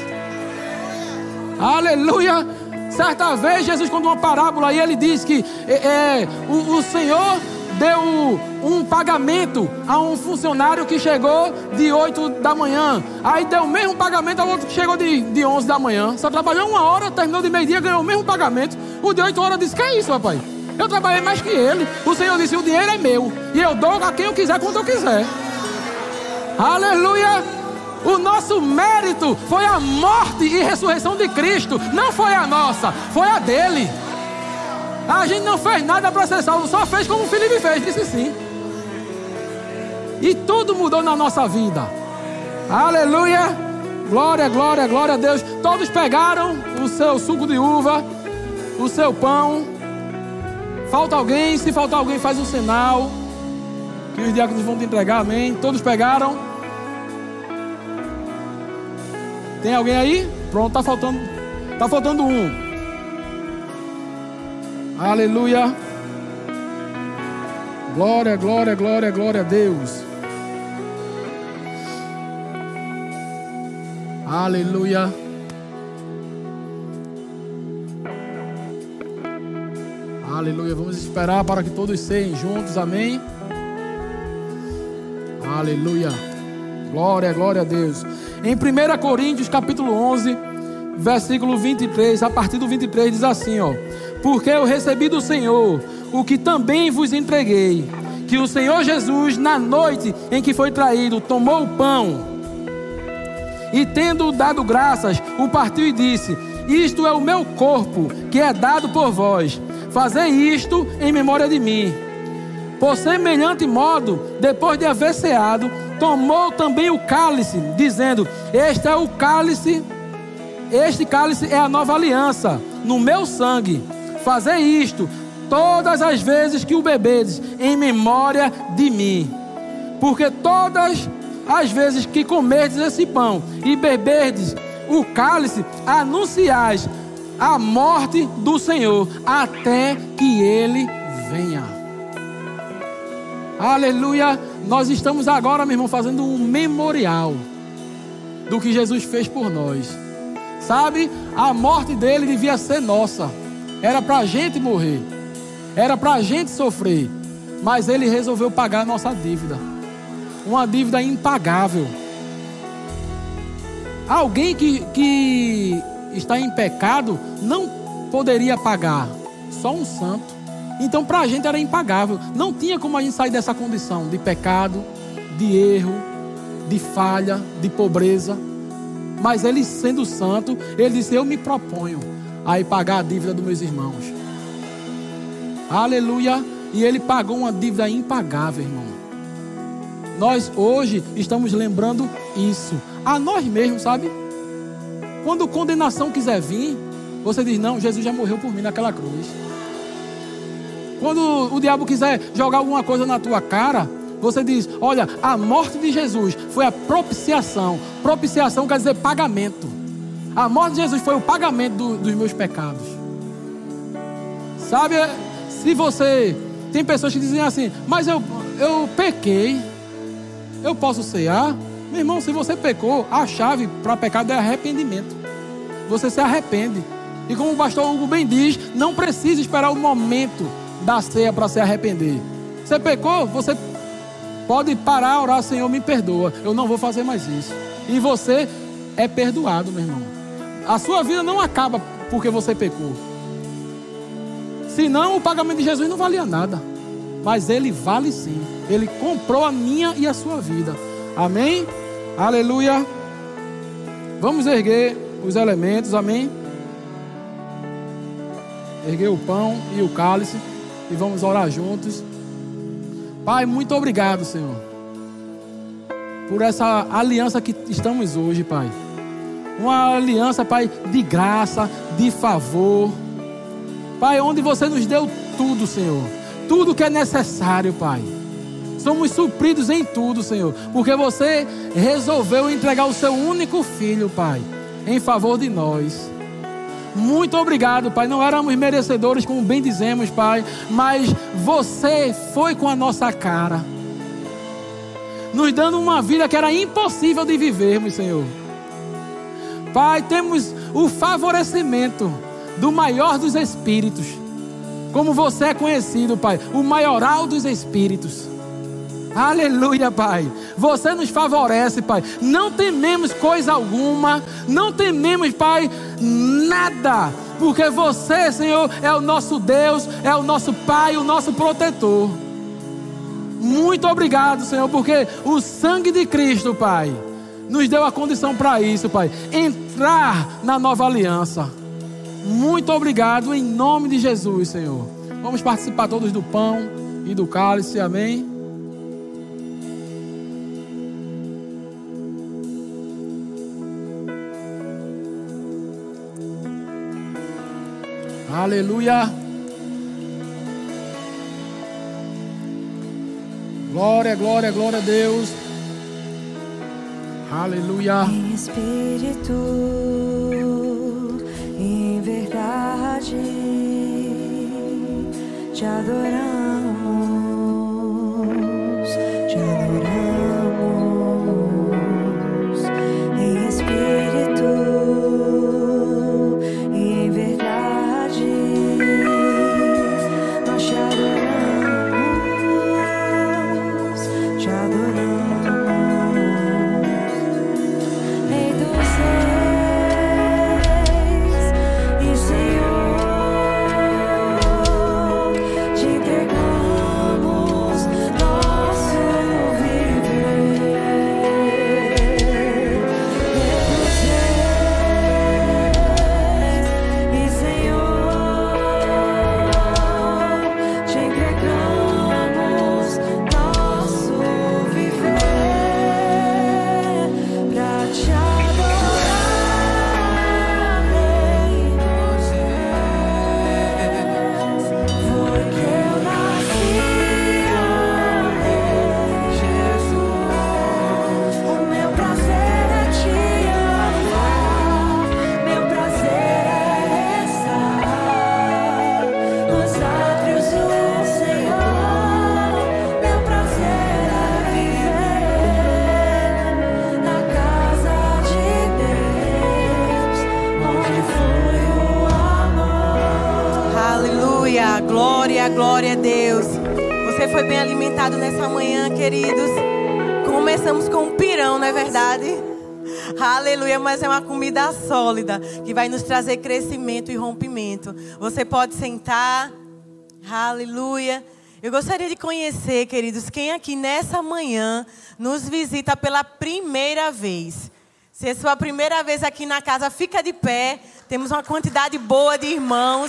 Aleluia. Certa vez Jesus contou uma parábola e ele disse que é, é, o, o Senhor deu um pagamento a um funcionário que chegou de oito da manhã. Aí deu o mesmo pagamento ao outro que chegou de, de onze da manhã. Só trabalhou uma hora, terminou de meio-dia, ganhou o mesmo pagamento. O de oito horas disse, que é isso, rapaz? Eu trabalhei mais que ele. O Senhor disse, o dinheiro é meu e eu dou a quem eu quiser, quanto eu quiser. Aleluia. O nosso mérito foi a morte e ressurreição de Cristo. Não foi a nossa, foi a dele. A gente não fez nada para ser salvo, só fez como o Felipe fez, disse sim. E tudo mudou na nossa vida. Aleluia. Glória, glória, glória a Deus. Todos pegaram o seu suco de uva, o seu pão. Falta alguém? Se faltar alguém, faz um sinal que os diáconos vão te entregar, amém? Todos pegaram? Tem alguém aí? Pronto, tá faltando. Tá faltando um. Aleluia. Glória, glória, glória, glória a Deus. Aleluia. Aleluia. Vamos esperar para que todos sejam juntos, amém? Aleluia. Glória, glória a Deus. Em primeira Coríntios, capítulo onze, versículo vinte e três, a partir do vinte e três diz assim, ó: porque eu recebi do Senhor o que também vos entreguei, que o Senhor Jesus, na noite em que foi traído, tomou o pão e, tendo dado graças, o partiu e disse: isto é o meu corpo, que é dado por vós. Fazei isto em memória de mim. Por semelhante modo, depois de haver ceado, tomou também o cálice, dizendo: este é o cálice, este cálice é a nova aliança, no meu sangue. Fazei isto todas as vezes que o bebedes, em memória de mim. Porque todas as vezes que comerdes esse pão e beberdes o cálice, anunciais a morte do Senhor, até que Ele venha. Aleluia. Nós estamos agora, meu irmão, fazendo um memorial do que Jesus fez por nós. Sabe, a morte dele devia ser nossa. Era para a gente morrer, era para a gente sofrer, mas ele resolveu pagar a nossa dívida, uma dívida impagável. Alguém que, que está em pecado não poderia pagar, só um santo. Então para a gente era impagável. Não tinha como a gente sair dessa condição de pecado, de erro, de falha, de pobreza. Mas ele, sendo santo, ele disse: eu me proponho a ir pagar a dívida dos meus irmãos. Aleluia. E ele pagou uma dívida impagável, irmão. Nós hoje estamos lembrando isso a nós mesmos, sabe? Quando condenação quiser vir, você diz: não, Jesus já morreu por mim naquela cruz. Quando o diabo quiser jogar alguma coisa na tua cara, você diz: olha, a morte de Jesus foi a propiciação. Propiciação quer dizer pagamento. A morte de Jesus foi o pagamento do, dos meus pecados. Sabe, se você... Tem pessoas que dizem assim: mas eu, eu pequei, eu posso cear? Meu irmão, se você pecou, a chave para pecado é arrependimento. Você se arrepende. E como o pastor Hugo bem diz, não precisa esperar o momento da ceia para se arrepender. Você pecou, você pode parar, orar: Senhor, me perdoa, eu não vou fazer mais isso. E você é perdoado, meu irmão. A sua vida não acaba porque você pecou. Senão o pagamento de Jesus não valia nada. Mas ele vale sim. Ele comprou a minha e a sua vida. Amém? Aleluia. Vamos erguer os elementos, amém? Erguer o pão e o cálice e vamos orar juntos. Pai, muito obrigado, Senhor, por essa aliança que estamos hoje, Pai. Uma aliança, Pai, de graça, de favor. Pai, onde você nos deu tudo, Senhor. Tudo que é necessário, Pai. Somos supridos em tudo, Senhor, porque você resolveu entregar o seu único filho, Pai, em favor de nós. Muito obrigado, Pai. Não éramos merecedores, como bem dizemos, Pai, mas você foi com a nossa cara, nos dando uma vida que era impossível de vivermos, Senhor. Pai, temos o favorecimento do maior dos Espíritos, como você é conhecido, Pai, o maioral dos Espíritos. Aleluia, Pai. Você nos favorece, Pai. Não tememos coisa alguma. Não tememos, Pai, nada. Porque você, Senhor, é o nosso Deus, é o nosso Pai, o nosso protetor. Muito obrigado, Senhor, porque o sangue de Cristo, Pai, nos deu a condição para isso, Pai. Entrar na nova aliança. Muito obrigado em nome de Jesus, Senhor. Vamos participar todos do pão e do cálice, amém? Aleluia. Glória, glória, glória a Deus. Aleluia. Em espírito, em verdade, te adoramos, te adoramos. Em espírito e em verdade, nós te adoramos, te adoramos. Rei dos reis e Senhor, te entregamos. Glória, glória a Deus. Você foi bem alimentado nessa manhã, queridos. Começamos com um pirão, não é verdade? Aleluia, mas é uma comida sólida que vai nos trazer crescimento e rompimento. Você pode sentar. Aleluia. Eu gostaria de conhecer, queridos, quem aqui nessa manhã nos visita pela primeira vez. Se é sua primeira vez aqui na casa, fica de pé. Temos uma quantidade boa de irmãos.